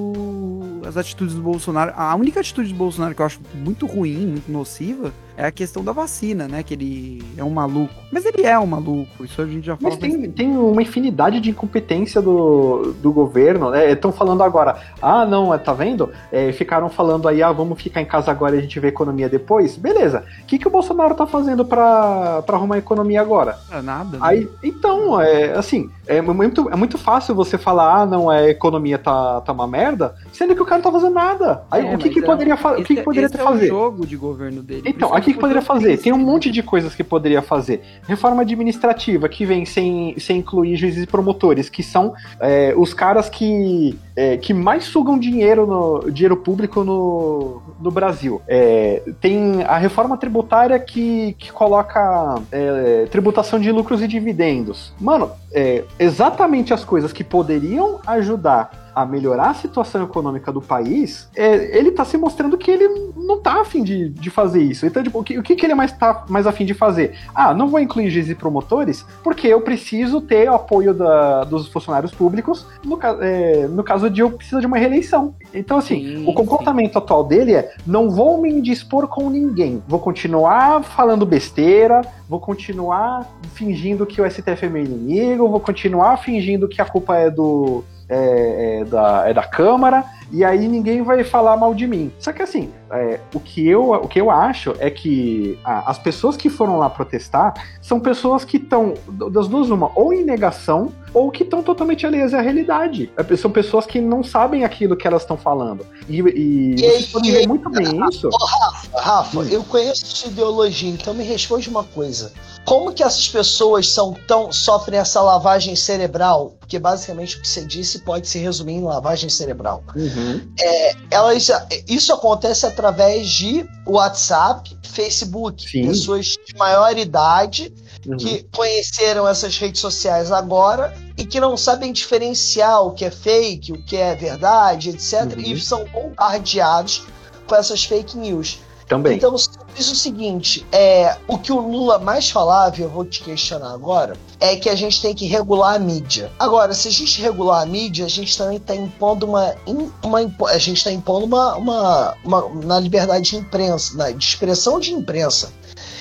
vendo as atitudes do Bolsonaro. A única atitude do Bolsonaro que eu acho muito ruim, muito nociva, é a questão da vacina, né? Que ele é um maluco. Mas ele é um maluco, isso a gente já fala. Mas tem, tem uma infinidade de incompetência do, do governo, né? Estão falando agora, ah, não, tá vendo? É, ficaram falando aí, ah, vamos ficar em casa agora e a gente vê a economia depois. Beleza. O que, que o Bolsonaro tá fazendo pra, pra arrumar a economia agora? É nada. Né? Aí, então, é, assim, é muito, é muito fácil você falar, ah, não, a economia tá, tá uma merda, sendo que o cara não tá fazendo nada. Aí, é, o que, que, é, poderia, fa- o que, que poderia esse ter fazer? É o jogo de governo dele. Então, aqui que poderia fazer? Tem um monte de coisas que poderia fazer. Reforma administrativa, que vem sem, sem incluir juízes e promotores, que são é, os caras que, é, que mais sugam dinheiro, no, dinheiro público no, no Brasil. É, tem a reforma tributária que, que coloca é, tributação de lucros e dividendos. Mano, é, exatamente as coisas que poderiam ajudar a melhorar a situação econômica do país, é, ele tá se mostrando que ele não tá afim de, de fazer isso. Então, tipo, o que, o que ele mais tá mais afim de fazer? Ah, não vou incluir juízes e promotores porque eu preciso ter o apoio da, dos funcionários públicos no, é, no caso de eu precisar de uma reeleição. Então, assim, sim, o comportamento sim. atual dele é: não vou me indispor com ninguém, vou continuar falando besteira, vou continuar fingindo que o S T F é meu inimigo, vou continuar fingindo que a culpa é do É, é, da, é da Câmara, e aí ninguém vai falar mal de mim. Só que assim, é, o, que eu, o que eu acho é que ah, as pessoas que foram lá protestar são pessoas que estão, das duas uma, ou em negação, ou que estão totalmente alheias à realidade. É, são pessoas que não sabem aquilo que elas estão falando. E, e, e vocês podem ver muito bem isso. Oh, Rafa, Rafa, hum. eu conheço sua ideologia, então me responde uma coisa. Como que essas pessoas são tão, sofrem essa lavagem cerebral? Porque basicamente o que você disse pode se resumir em lavagem cerebral. Uhum. É, elas, isso acontece através de WhatsApp, Facebook. Sim. Pessoas de maior idade uhum. que conheceram essas redes sociais agora e que não sabem diferenciar o que é fake, o que é verdade, etcétera. Uhum. E são bombardeados com essas fake news. Também. Então, diz o seguinte, é, o que o Lula mais falava, e eu vou te questionar agora, é que a gente tem que regular a mídia. Agora, se a gente regular a mídia, a gente também está impondo uma, uma... A gente está impondo uma, uma, uma... na liberdade de imprensa, na de expressão de imprensa.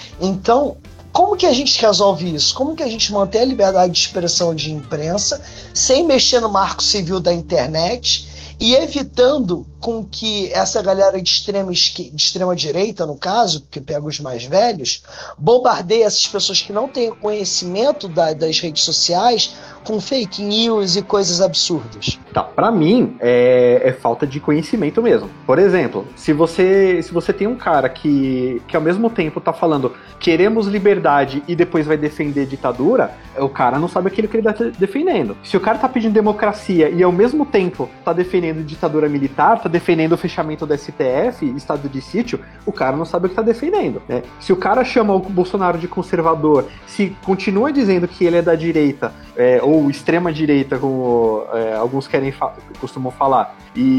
Então, como que a gente resolve isso? Como que a gente mantém a liberdade de expressão de imprensa sem mexer no marco civil da internet e evitando com que essa galera de extrema, de extrema direita, no caso, que pega os mais velhos, bombardeie essas pessoas que não têm conhecimento da, das redes sociais com fake news e coisas absurdas? Tá, pra mim, é, é falta de conhecimento mesmo. Por exemplo, se você, se você tem um cara que, que ao mesmo tempo tá falando queremos liberdade e depois vai defender ditadura, o cara não sabe aquilo que ele tá defendendo. Se o cara tá pedindo democracia e ao mesmo tempo tá defendendo ditadura militar, tá defendendo o fechamento do S T F, estado de sítio, o cara não sabe o que tá defendendo, né? Se o cara chama o Bolsonaro de conservador, se continua dizendo que ele é da direita, é, ou extrema direita, como é, alguns querem fa- costumam falar,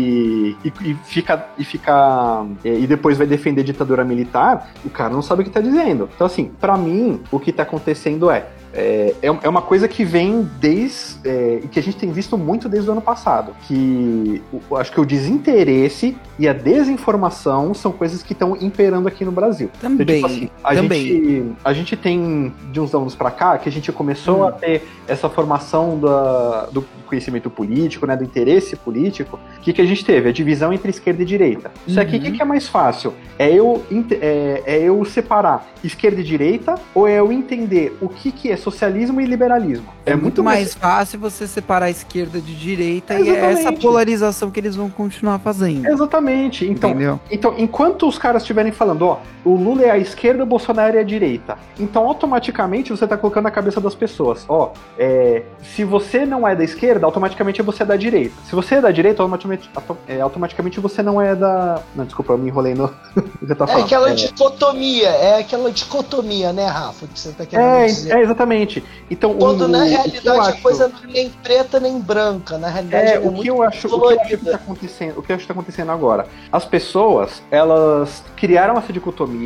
e, e, e fica, e, fica é, e depois vai defender ditadura militar, o cara não sabe o que tá dizendo. Então, assim, pra mim, o que tá acontecendo é É, é uma coisa que vem desde... É, que a gente tem visto muito desde o ano passado. Que o, acho que o desinteresse e a desinformação são coisas que estão imperando aqui no Brasil. Também, então, tipo assim, a também. Gente, a gente tem, de uns anos pra cá, que a gente começou hum. a ter essa formação da, do conhecimento político, né, do interesse político. O que, que a gente teve? A divisão entre esquerda e direita. Isso uhum. aqui, o que, que é mais fácil? É eu, é, é eu separar esquerda e direita, ou é eu entender o que, que é socialismo e liberalismo? É, é muito, muito mais, mais fácil você separar a esquerda de direita, é, e é essa polarização que eles vão continuar fazendo. Exatamente. Então, então, enquanto os caras estiverem falando, ó, o Lula é a esquerda, o Bolsonaro é a direita, então automaticamente você tá colocando na cabeça das pessoas, ó, é, se você não é da esquerda, automaticamente você é da direita. Se você é da direita, automaticamente, é, automaticamente você não é da... Não, desculpa, eu me enrolei no... Você tá falando. É aquela é... dicotomia, é aquela dicotomia, né, Rafa, que você tá querendo é, dizer. É, exatamente. Então, quando o, na realidade a acho... coisa não é nem preta nem branca, na realidade é, é o muito que eu acho, o que eu acho que tá acontecendo, o que eu acho que tá acontecendo agora. As pessoas, elas criaram essa dicotomia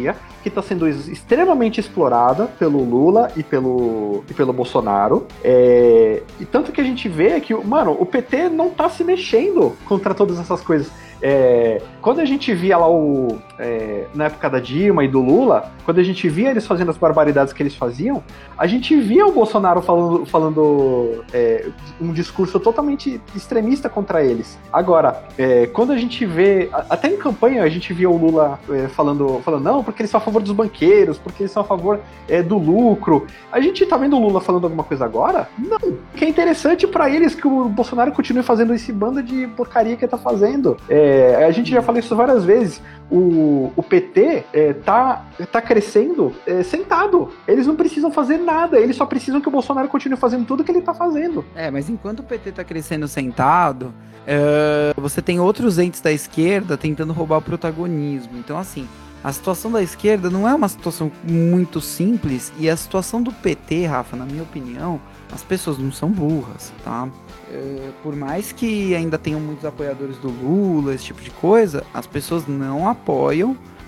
que está sendo extremamente explorada pelo Lula e pelo, e pelo Bolsonaro. É, e tanto que a gente vê que, mano, o P T não tá se mexendo contra todas essas coisas. É, quando a gente via lá o é, na época da Dilma e do Lula, quando a gente via eles fazendo as barbaridades que eles faziam, a gente via o Bolsonaro falando, falando é, um discurso totalmente extremista contra eles. Agora, é, quando a gente vê, até em campanha a gente via o Lula é, falando, falando, não, porque eles são a favor dos banqueiros, porque eles são a favor é, do lucro. A gente tá vendo o Lula falando alguma coisa agora? Não. O que é interessante pra eles que o Bolsonaro continue fazendo esse bando de porcaria que ele tá fazendo. É, É, a gente já falou isso várias vezes. O, o P T é, tá, tá crescendo é, sentado. Eles não precisam fazer nada. Eles só precisam que o Bolsonaro continue fazendo tudo que ele tá fazendo. É, mas enquanto o P T tá crescendo sentado, é, você tem outros entes da esquerda tentando roubar o protagonismo. Então, assim, a situação da esquerda não é uma situação muito simples. E a situação do P T, Rafa, na minha opinião, as pessoas não são burras, tá? Uh, por mais que ainda tenham muitos apoiadores do Lula, esse tipo de coisa, as pessoas não apoiam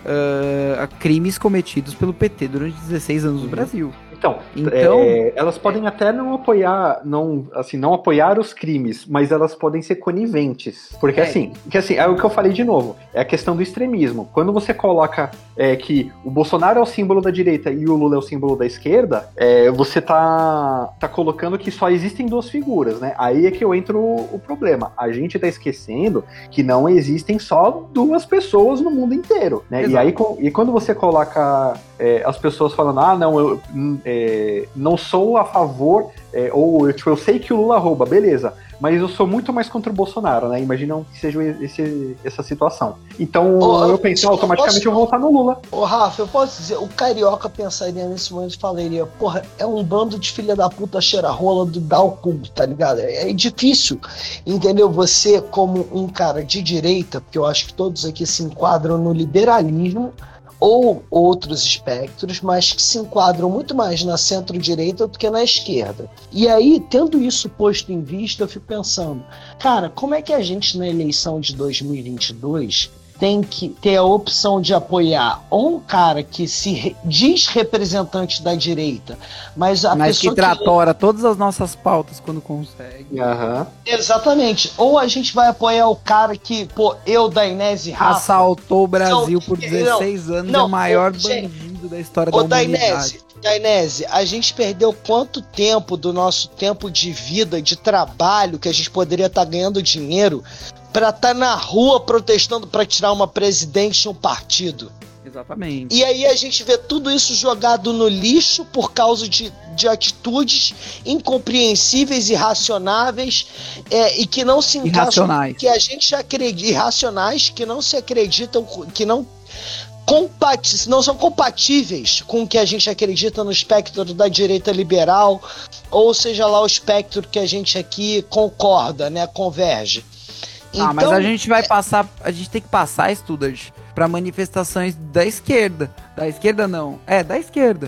uh, crimes cometidos pelo P T durante dezesseis anos no Brasil. Então, então é, elas podem até não apoiar, não, assim, não apoiar os crimes, mas elas podem ser coniventes. Porque, é. assim, que, assim, é o que eu falei de novo, é a questão do extremismo. Quando você coloca é, que o Bolsonaro é o símbolo da direita e o Lula é o símbolo da esquerda, é, você tá, tá colocando que só existem duas figuras, né? Aí é que eu entro o, o problema. A gente tá esquecendo que não existem só duas pessoas no mundo inteiro, né? E aí, com, e quando você coloca é, as pessoas falando, ah, não, eu... É, não sou a favor, é, ou tipo, eu sei que o Lula rouba, beleza, mas eu sou muito mais contra o Bolsonaro, né? Imaginam que seja esse, essa situação. Então oh, eu pensei, automaticamente eu, posso... eu vou votar no Lula. Ô, Rafa, eu posso dizer, o carioca pensaria nesse momento e falaria, porra, é um bando de filha da puta cheira-rola do Dalco, tá ligado? É, é difícil, entendeu? Você, como um cara de direita, porque eu acho que todos aqui se enquadram no liberalismo, ou outros espectros, mas que se enquadram muito mais na centro-direita do que na esquerda. E aí, tendo isso posto em vista, eu fico pensando, cara, como é que a gente na eleição de dois mil e vinte e dois tem que ter a opção de apoiar ou um cara que se re- diz representante da direita, mas a mas pessoa que tratora que... todas as nossas pautas quando consegue. Uhum. Exatamente. Ou a gente vai apoiar o cara que, pô, eu, Dainese Rafa... assaltou o Brasil não, por dezesseis não, anos, não, é o maior ô, bandido da história ô, da humanidade. Dainese, Dainese, a gente perdeu quanto tempo do nosso tempo de vida, de trabalho, que a gente poderia estar tá ganhando dinheiro pra estar tá na rua protestando pra tirar uma presidente de um partido. Exatamente. E aí a gente vê tudo isso jogado no lixo por causa de, de atitudes incompreensíveis, irracionáveis é, e que não se encaixam, que a gente acredita, irracionais, que não se acreditam, que não Compati- não são compatíveis com o que a gente acredita no espectro da direita liberal, ou seja lá o espectro que a gente aqui concorda, né, converge. Ah, então, mas a gente vai passar, a gente tem que passar, Studart, para manifestações da esquerda. Da esquerda não, é, da esquerda.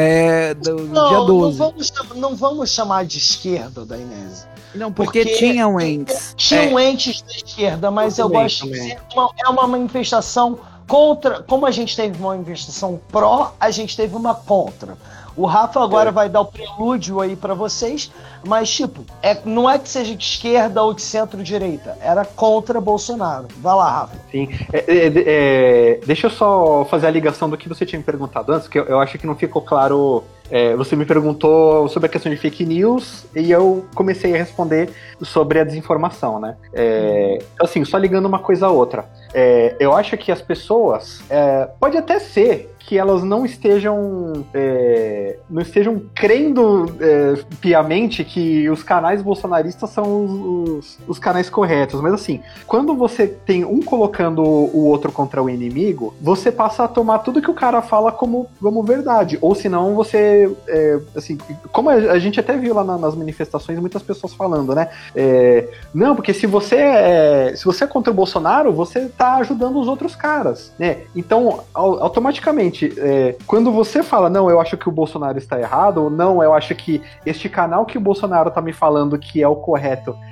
É, do não, dia doze. Não vamos, não vamos chamar de esquerda, da Inês. Não, porque, porque tinham entes. Tinham é. entes da esquerda, mas eu, eu gosto de dizer que é uma manifestação contra. Como a gente teve uma manifestação pró, a gente teve uma contra. O Rafa agora é. vai dar o prelúdio aí pra vocês, mas tipo, é, não é que seja de esquerda ou de centro-direita, era contra Bolsonaro. Vai lá, Rafa. Sim, é, é, é, deixa eu só fazer a ligação do que você tinha me perguntado antes, que eu, eu acho que não ficou claro. É, você me perguntou sobre a questão de fake news e eu comecei a responder sobre a desinformação, né? É, assim, só ligando uma coisa a outra. É, eu acho que as pessoas, é, pode até ser que elas não estejam é, não estejam crendo é, piamente que os canais bolsonaristas são os, os, os canais corretos, mas assim, quando você tem um colocando o outro contra o inimigo, você passa a tomar tudo que o cara fala como, como verdade, ou senão você, é, assim, como a gente até viu lá na, nas manifestações, muitas pessoas falando, né, é, não, porque se você é, se você é contra o Bolsonaro, você tá ajudando os outros caras, né, então automaticamente É, quando você fala, não, eu acho que o Bolsonaro está errado, ou não, eu acho que este canal que o Bolsonaro está me falando que é o correto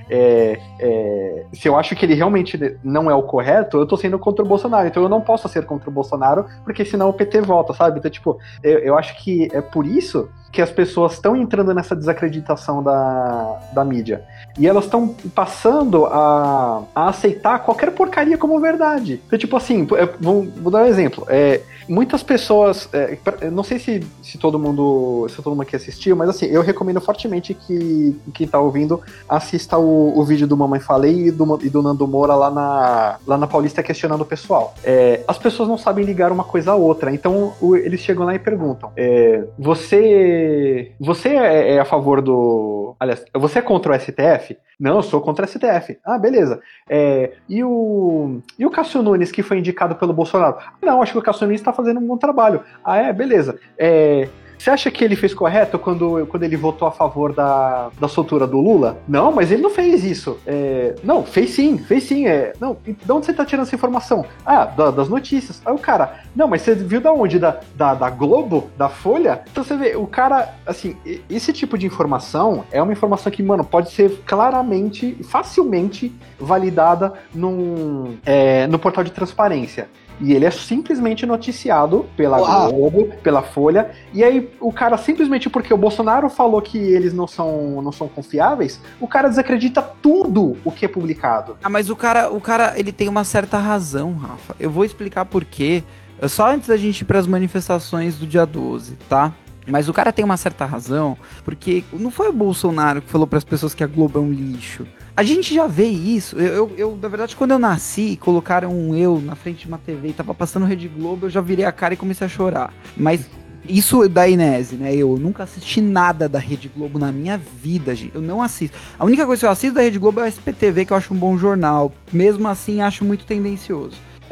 é, é, se eu acho que ele realmente não é o correto, eu tô sendo contra o Bolsonaro, então eu não posso ser contra o Bolsonaro, porque senão o P T volta, sabe? Então, tipo, eu, eu acho que é por isso que as pessoas estão entrando nessa desacreditação da, da mídia. E elas estão passando a, a aceitar qualquer porcaria como verdade. Então, tipo assim, vou, vou dar um exemplo. É, muitas pessoas, é, não sei se, se todo mundo se todo mundo aqui assistiu, mas assim, eu recomendo fortemente que quem tá ouvindo assista o, o vídeo do Mamãe Falei e do, e do Nando Moura lá na, lá na Paulista questionando o pessoal. É, as pessoas não sabem ligar uma coisa a outra, então o, eles chegam lá e perguntam, é, você Você é, é a favor do... Aliás, você é contra o S T F? Não, eu sou contra o S T F. Ah, beleza. É, e, o, e o Cássio Nunes, que foi indicado pelo Bolsonaro? Não, acho que o Cássio Nunes está fazendo um bom trabalho. Ah, é? Beleza. É... Você acha que ele fez correto quando, quando ele votou a favor da, da soltura do Lula? Não, mas ele não fez isso. É, não, fez sim, fez sim. É, não, de onde você tá tirando essa informação? Ah, da, das notícias. Aí o cara, não, mas você viu da onde? Da, da, da Globo? Da Folha? Então você vê, o cara, assim, esse tipo de informação é uma informação que, mano, pode ser claramente, facilmente validada num, é, no portal de transparência. E ele é simplesmente noticiado pela Uau. Globo, pela Folha, e aí o cara simplesmente porque o Bolsonaro falou que eles não são, não são confiáveis, o cara desacredita tudo o que é publicado. Ah, mas o cara, o cara, ele tem uma certa razão, Rafa. Eu vou explicar por quê, só antes da gente ir para as manifestações do dia doze, tá? Mas o cara tem uma certa razão, porque não foi o Bolsonaro que falou para as pessoas que a Globo é um lixo. A gente já vê isso. Eu, eu, eu, na verdade, quando eu nasci, colocaram um eu na frente de uma T V e tava passando Rede Globo, eu já virei a cara e comecei a chorar. Mas isso da Inese, né? Eu nunca assisti nada da Rede Globo na minha vida, gente. Eu não assisto. A única coisa que eu assisto da Rede Globo é o S P T V, que eu acho um bom jornal. Mesmo assim, acho muito tendencioso.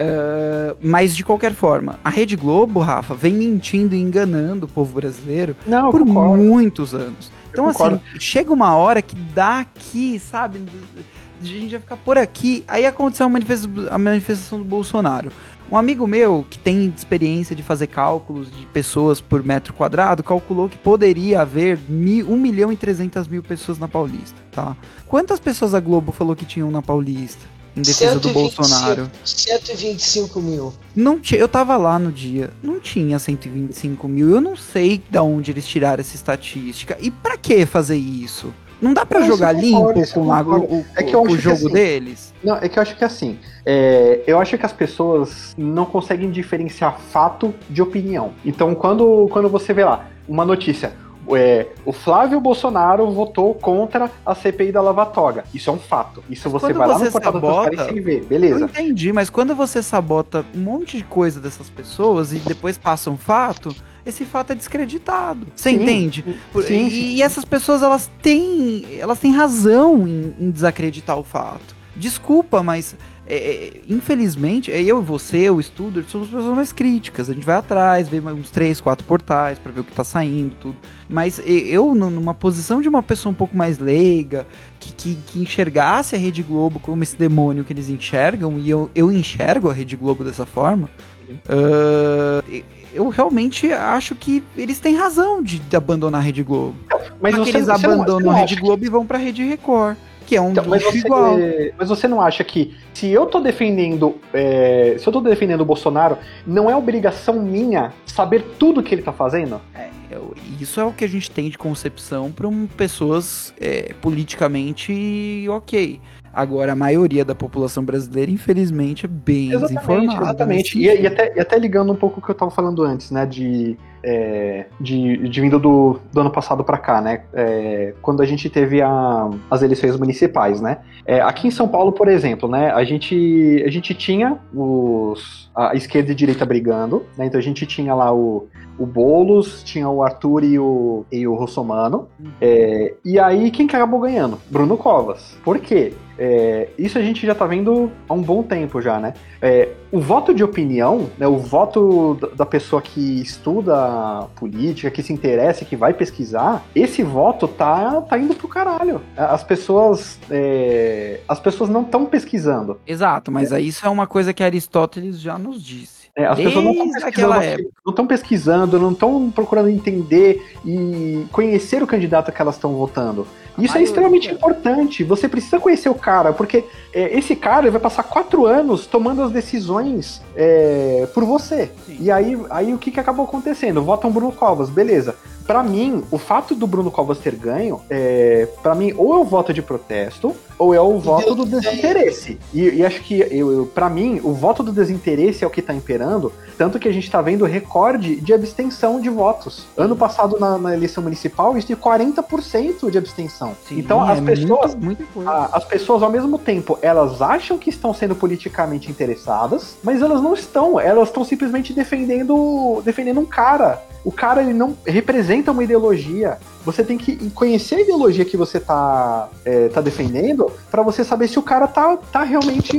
Uh, mas de qualquer forma, a Rede Globo, Rafa, vem mentindo e enganando o povo brasileiro Não, por concordo. muitos anos. Então, assim, chega uma hora que dá aqui, sabe? A gente vai ficar por aqui. Aí aconteceu a, manifesta- a manifestação do Bolsonaro. Um amigo meu, que tem experiência de fazer cálculos de pessoas por metro quadrado, calculou que poderia haver mil, um milhão e trezentas mil pessoas na Paulista, tá? Quantas pessoas a Globo falou que tinham na Paulista? Em defesa do Bolsonaro. cento e vinte e cinco mil. Não tinha, eu tava lá no dia, não tinha cento e vinte e cinco mil. Eu não sei de onde eles tiraram essa estatística. E pra que fazer isso? Não dá pra não, jogar limpo com, a, o, é que eu o acho jogo que assim, deles? Não, é que eu acho que assim, é, eu acho que as pessoas não conseguem diferenciar fato de opinião. Então, quando, quando você vê lá uma notícia... É, o Flávio Bolsonaro votou contra a C P I da Lava Toga. Isso é um fato. Isso você vai lá no portal da transparência e vê, beleza. Eu entendi, mas quando você sabota um monte de coisa dessas pessoas e depois passa um fato, esse fato é descreditado. Você sim, entende? Sim, sim, e, sim. e essas pessoas, elas têm, elas têm razão em, em desacreditar o fato. Desculpa, mas... É, infelizmente, é eu e você, o Studer, somos pessoas mais críticas. A gente vai atrás, vê uns três, quatro portais pra ver o que tá saindo, tudo. Mas eu, numa posição de uma pessoa um pouco mais leiga, que, que, que enxergasse a Rede Globo como esse demônio que eles enxergam, e eu, eu enxergo a Rede Globo dessa forma, uh, eu realmente acho que eles têm razão de, de abandonar a Rede Globo. Mas você, eles você abandonam não, a Rede Globo que... e vão pra Rede Record. Que é um então, mas, você, igual. mas você não acha que se eu tô defendendo é, se eu tô defendendo o Bolsonaro, não é obrigação minha saber tudo que ele tá fazendo? É, eu, isso é o que a gente tem de concepção para um, pessoas é, politicamente ok. Agora, a maioria da população brasileira, infelizmente, é bem exatamente, desinformada. Exatamente, e, e, até, e até ligando um pouco o que eu tava falando antes, né, de... É, de, de vindo do, do ano passado para cá, né? É, quando a gente teve a, as eleições municipais, né? É, aqui em São Paulo, por exemplo, né? A gente, a gente tinha os, a esquerda e a direita brigando, né? Então a gente tinha lá o, o Boulos, tinha o Arthur e o, e o Russomano. É, e aí, quem que acabou ganhando? Bruno Covas. Por quê? É, isso a gente já tá vendo há um bom tempo já, né? É, o voto de opinião, né, o voto da pessoa que estuda política, que se interessa, que vai pesquisar, esse voto tá, tá indo pro caralho. As pessoas, é, as pessoas não estão pesquisando. Exato, mas é. isso é uma coisa que Aristóteles já nos disse. É, as pessoas não estão pesquisando, não estão pesquisando, não estão procurando entender e conhecer o candidato que elas estão votando. Isso é extremamente importante. Você precisa conhecer o cara, porque é, esse cara ele vai passar quatro anos tomando as decisões é, por você. Sim. E aí, aí o que, que acabou acontecendo? Votam Bruno Covas, beleza. Pra mim, o fato do Bruno Covas ter ganho, é, pra mim, ou é o voto de protesto, ou é o voto do desinteresse. E, e acho que, eu, eu, pra mim, o voto do desinteresse é o que tá imperando, tanto que a gente tá vendo recorde de abstenção de votos. Ano passado, na, na eleição municipal, isso de quarenta por cento de abstenção. Sim, então, as é pessoas, muito, muito a, as pessoas, ao mesmo tempo, elas acham que estão sendo politicamente interessadas, mas elas não estão. Elas estão simplesmente defendendo, defendendo um cara. O cara, ele não representa uma ideologia. Você tem que conhecer a ideologia que você tá, é, tá defendendo para você saber se o cara tá, tá realmente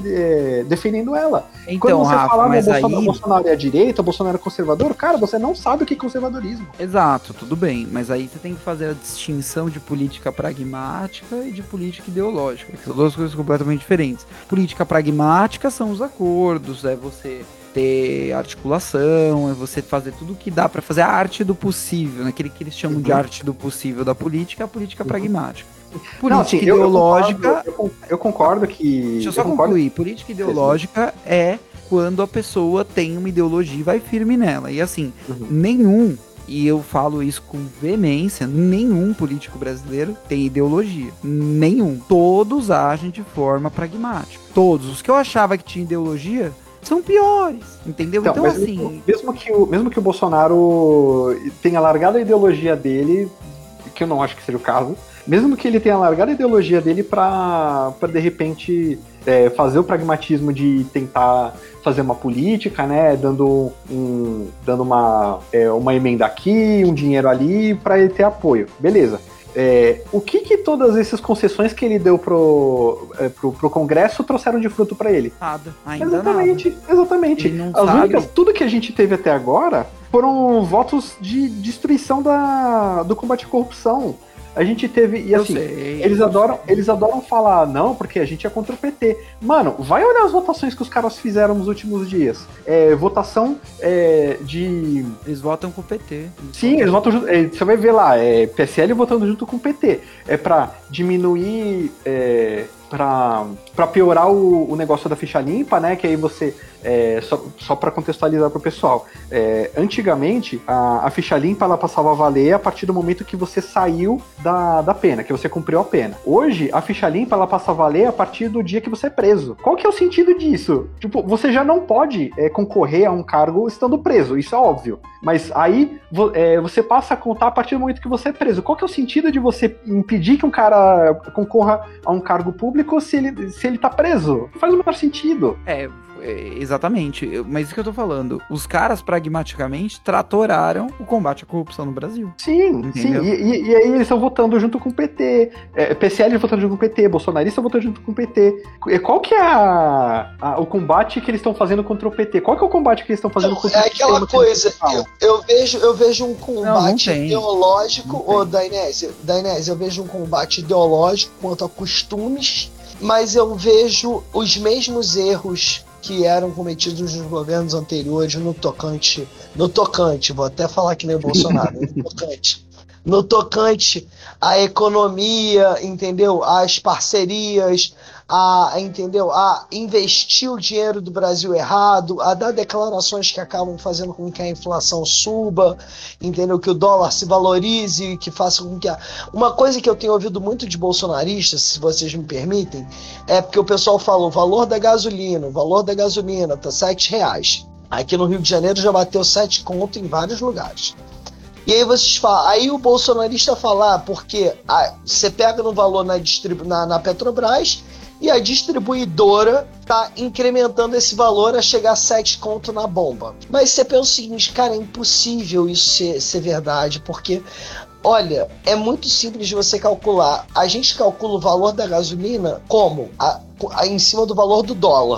é, defendendo ela. Então, quando você Rafa, fala, mas Bolsonaro, aí... Bolsonaro é a direita, Bolsonaro é conservador, cara, você não sabe o que é conservadorismo. Exato, tudo bem. Mas aí você tem que fazer a distinção de política pragmática e de política ideológica, que são duas coisas completamente diferentes. Política pragmática são os acordos, é você... ter articulação, é você fazer tudo o que dá pra fazer a arte do possível, né? Aquele que eles chamam uhum. de arte do possível da política, a política uhum. pragmática. Política Não, assim, ideológica... Eu, eu, concordo, eu, eu concordo que... Deixa eu só eu concluir. Política ideológica Sim. é quando a pessoa tem uma ideologia e vai firme nela. E assim, uhum. nenhum, e eu falo isso com veemência, nenhum político brasileiro tem ideologia. Nenhum. Todos agem de forma pragmática. Todos. Os que eu achava que tinham ideologia... são piores, entendeu? Então, então assim... Mesmo, mesmo, que o, mesmo que o Bolsonaro tenha largado a ideologia dele, que eu não acho que seja o caso, mesmo que ele tenha largado a ideologia dele pra, pra de repente, é, fazer o pragmatismo de tentar fazer uma política, né, dando, um, dando uma, é, uma emenda aqui, um dinheiro ali, pra ele ter apoio. Beleza. É, o que que todas essas concessões que ele deu pro, é, pro, pro Congresso trouxeram de fruto pra ele? Nada, ainda exatamente, nada. Exatamente, As únicas, tudo que a gente teve até agora foram votos de destruição da, do combate à corrupção. A gente teve, e assim, sei, eles adoram, eles adoram falar, não, porque a gente é contra o P T. Mano, vai olhar as votações que os caras fizeram nos últimos dias. É, votação é, de... Eles votam com o P T. Eles Sim, votam. eles votam junto, é, você vai ver lá, é P S L votando junto com o P T. É pra diminuir... É, Pra, pra piorar o, o negócio da ficha limpa, né? Que aí você, é, só, só pra contextualizar pro pessoal, é, antigamente a, a ficha limpa ela passava a valer a partir do momento que você saiu da, da pena, que você cumpriu a pena. Hoje, a ficha limpa ela passa a valer a partir do dia que você é preso. Qual que é o sentido disso? Tipo, você já não pode é, concorrer a um cargo estando preso, isso é óbvio. Mas aí vo, é, você passa a contar a partir do momento que você é preso. Qual que é o sentido de você impedir que um cara concorra a um cargo público se ele, se ele tá preso? Não faz o menor sentido. É, exatamente. Mas isso que eu tô falando. Os caras, pragmaticamente, tratoraram o combate à corrupção no Brasil. Sim, entendeu? sim. E, e, e aí eles estão votando junto com o P T. É, P S L votando junto com o P T. Bolsonarista votando junto com o P T. Qual que é a, a, o combate que eles estão fazendo contra o P T? Qual que é o combate que eles estão fazendo não, contra é o P T? É aquela coisa. Eu, eu, vejo, eu vejo um combate não, não ideológico. Ô, Dainese, Dainese, eu vejo um combate ideológico quanto a costumes, mas eu vejo os mesmos erros que eram cometidos nos governos anteriores no tocante, no tocante, vou até falar que nem o Bolsonaro, no tocante, no tocante à economia, entendeu? Às parcerias, a, entendeu? A investir o dinheiro do Brasil errado, a dar declarações que acabam fazendo com que a inflação suba, entendeu? Que o dólar se valorize, que faça com que a... Uma coisa que eu tenho ouvido muito de bolsonaristas, se vocês me permitem, é porque o pessoal fala o valor da gasolina, o valor da gasolina tá sete reais. Aqui no Rio de Janeiro já bateu sete conto em vários lugares. E aí vocês falam, aí o bolsonarista fala, ah, porque ah, você pega no valor na, distribu- na, na Petrobras e a distribuidora tá incrementando esse valor a chegar a sete conto na bomba. Mas você pensa o seguinte, cara, é impossível isso ser, ser verdade, porque, olha, é muito simples de você calcular. A gente calcula o valor da gasolina como? A, a, em cima do valor do dólar.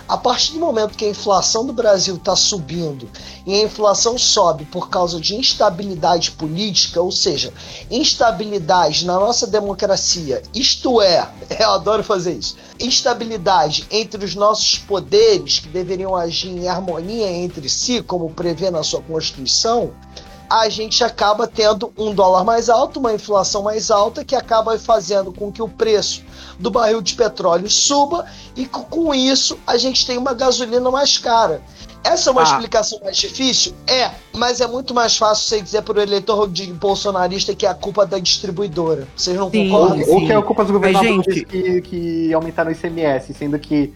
A partir do momento que a inflação do Brasil está subindo e a inflação sobe por causa de instabilidade política, ou seja, instabilidade na nossa democracia, isto é, eu adoro fazer isso, instabilidade entre os nossos poderes que deveriam agir em harmonia entre si, como prevê na sua Constituição, a gente acaba tendo um dólar mais alto, uma inflação mais alta, que acaba fazendo com que o preço do barril de petróleo suba e com isso a gente tem uma gasolina mais cara. Essa é uma ah. explicação mais difícil? É, mas é muito mais fácil você dizer para o eleitor de bolsonarista que é a culpa da distribuidora. Vocês não sim, concordam? Sim. Ou que é a culpa dos governadores gente... que, que aumentaram o I C M S, sendo que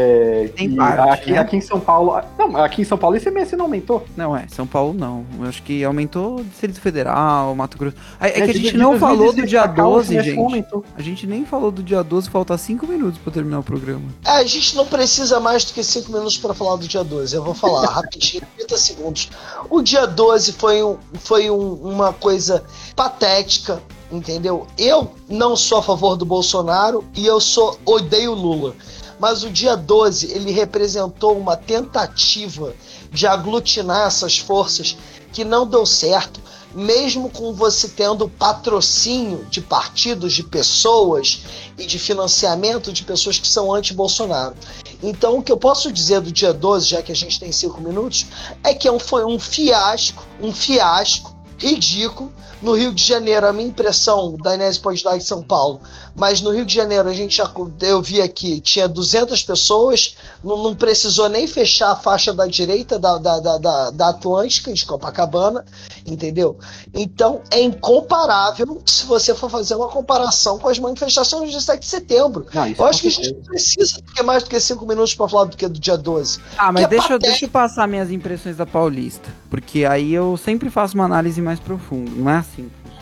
É, Tem parte, aqui, né? aqui em São Paulo. Não, aqui em São Paulo o I C M S não aumentou. Não, é, São Paulo não. Eu acho que aumentou Distrito Federal, Mato Grosso. É, é que a gente não falou do dia doze, gente. A gente nem falou do dia doze, falta cinco minutos pra terminar o programa. É, a gente não precisa mais do que cinco minutos pra falar do dia doze. Eu vou falar rapidinho, trinta segundos. O dia doze foi, um, foi um, uma coisa patética, entendeu? Eu não sou a favor do Bolsonaro e eu sou odeio Lula. Mas o dia doze, ele representou uma tentativa de aglutinar essas forças que não deu certo, mesmo com você tendo patrocínio de partidos, de pessoas e de financiamento de pessoas que são anti-Bolsonaro. Então, o que eu posso dizer do dia doze, já que a gente tem cinco minutos, é que foi um fiasco, um fiasco ridículo. No Rio de Janeiro, a minha impressão, da Inés pode dar de São Paulo, mas no Rio de Janeiro a gente já, eu vi aqui, tinha duzentas pessoas, não, não precisou nem fechar a faixa da direita da, da, da, da, da Atlântica, de Copacabana, entendeu? Então é incomparável se você for fazer uma comparação com as manifestações de sete de setembro. Não, eu acho que a gente não precisa ter mais do que cinco minutos para falar do que do dia doze. Ah, mas é deixa, deixa eu passar minhas impressões da Paulista, porque aí eu sempre faço uma análise mais profunda, não é assim?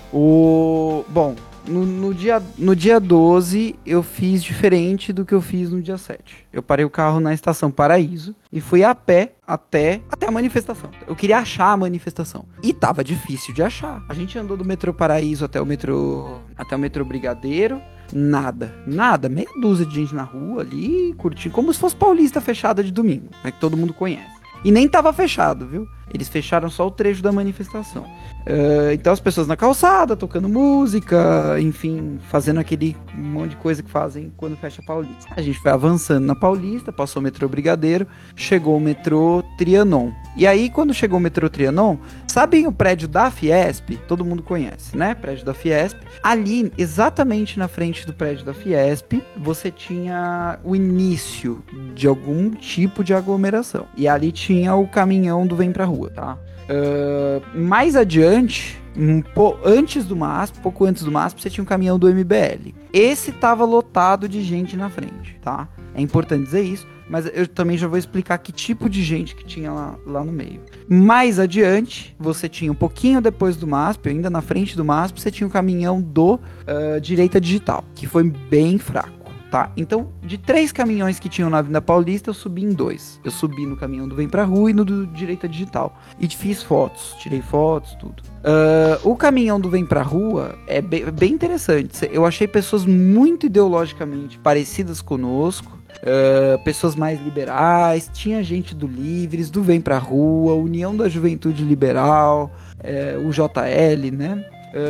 O... Bom, no, no, dia, no dia doze eu fiz diferente do que eu fiz no dia sete. Eu parei o carro na estação Paraíso e fui a pé até, até a manifestação. Eu queria achar a manifestação. E tava difícil de achar. A gente andou do metrô Paraíso até o metrô, até o metrô Brigadeiro. Nada, nada. Meia dúzia de gente na rua ali, curtindo. Como se fosse Paulista fechada de domingo, né, que todo mundo conhece. E nem tava fechado, viu? Eles fecharam só o trecho da manifestação. Uh, então as pessoas na calçada, tocando música, enfim, fazendo aquele monte de coisa que fazem quando fecha a Paulista. A gente foi avançando na Paulista, passou o metrô Brigadeiro, chegou o metrô Trianon. E aí, quando chegou o metrô Trianon, sabem o prédio da Fiesp? Todo mundo conhece, né? Prédio da Fiesp. Ali, exatamente na frente do prédio da Fiesp, você tinha o início de algum tipo de aglomeração. E ali tinha o caminhão do Vem Pra Rua, tá? Uh, mais adiante, um po- antes do MASP, pouco antes do MASP, você tinha um caminhão do M B L. Esse tava lotado de gente na frente, tá? É importante dizer isso, mas eu também já vou explicar que tipo de gente que tinha lá, lá no meio. Mais adiante, você tinha um pouquinho depois do MASP, ainda na frente do MASP, você tinha um caminhão do uh, Direita Digital, que foi bem fraco. Tá, então, de três caminhões que tinham na Avenida Paulista, eu subi em dois. Eu subi no caminhão do Vem Pra Rua e no do Direita Digital. E fiz fotos, tirei fotos, tudo. Uh, o caminhão do Vem Pra Rua é bem, bem interessante. Eu achei pessoas muito ideologicamente parecidas conosco. Uh, pessoas mais liberais. Tinha gente do Livres, do Vem Pra Rua, União da Juventude Liberal, uh, o J L, né?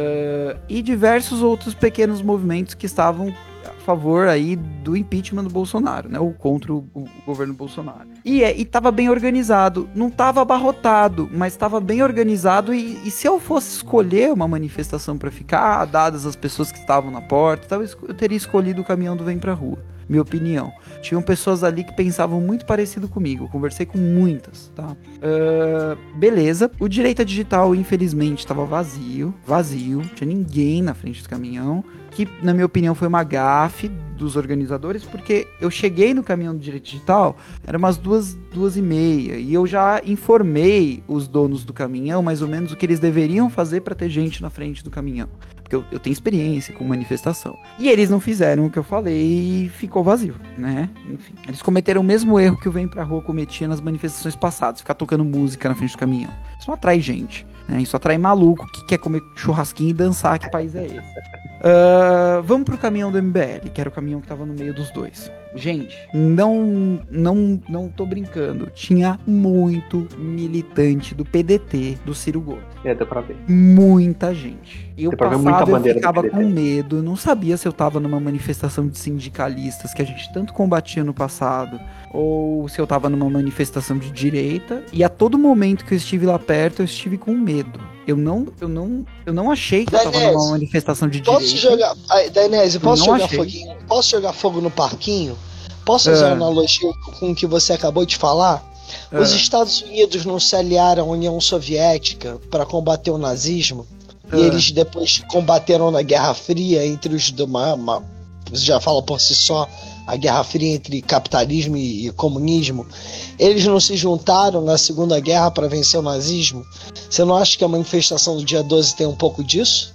Uh, e diversos outros pequenos movimentos que estavam a favor aí do impeachment do Bolsonaro, né, ou contra o, o governo Bolsonaro. E é, e tava bem organizado, não tava abarrotado, mas tava bem organizado e, e se eu fosse escolher uma manifestação para ficar, dadas as pessoas que estavam na porta, eu teria escolhido o caminhão do Vem Pra Rua, minha opinião. Tinham pessoas ali que pensavam muito parecido comigo, eu conversei com muitas, tá? Uh, beleza, o Direita Digital, infelizmente, tava vazio, vazio, não tinha ninguém na frente do caminhão, que, na minha opinião, foi uma gafe dos organizadores, porque eu cheguei no caminhão do Direito Digital, era umas duas, duas e meia, e eu já informei os donos do caminhão, mais ou menos, o que eles deveriam fazer para ter gente na frente do caminhão. Porque eu, eu tenho experiência com manifestação. E eles não fizeram o que eu falei e ficou vazio, né? Enfim, eles cometeram o mesmo erro que o Vem Pra Rua cometia nas manifestações passadas, ficar tocando música na frente do caminhão. Isso não atrai gente, né? Isso atrai maluco que quer comer churrasquinho e dançar. Que país é esse? Uh, vamos pro caminhão do M B L, que era o caminhão que tava no meio dos dois. gente, não, não, não tô brincando. Tinha muito militante do P D T, do Ciro Gomes. É, dá pra ver. Muita gente. Eu Deu pra ver passava, muita eu bandeira do ficava P D T. com medo, eu não sabia se eu tava numa manifestação de sindicalistas que a gente tanto combatia no passado, ou se eu tava numa manifestação de direita, e a todo momento que eu estive lá perto, eu estive com medo. Eu não, eu não, eu não achei que eu tava Dainese, numa manifestação de Posso direita. jogar. Ai, Dainese, posso não jogar achei. foguinho? Posso jogar fogo no parquinho? Posso fazer Ah. uma analogia com o que você acabou de falar? Os Ah. Estados Unidos não se aliaram à União Soviética para combater o nazismo? Ah. E eles depois combateram na Guerra Fria entre os do uma, uma, você já fala por si só, a Guerra Fria entre capitalismo e, e comunismo. Eles não se juntaram na Segunda Guerra para vencer o nazismo? Você não acha que a manifestação do dia doze tem um pouco disso?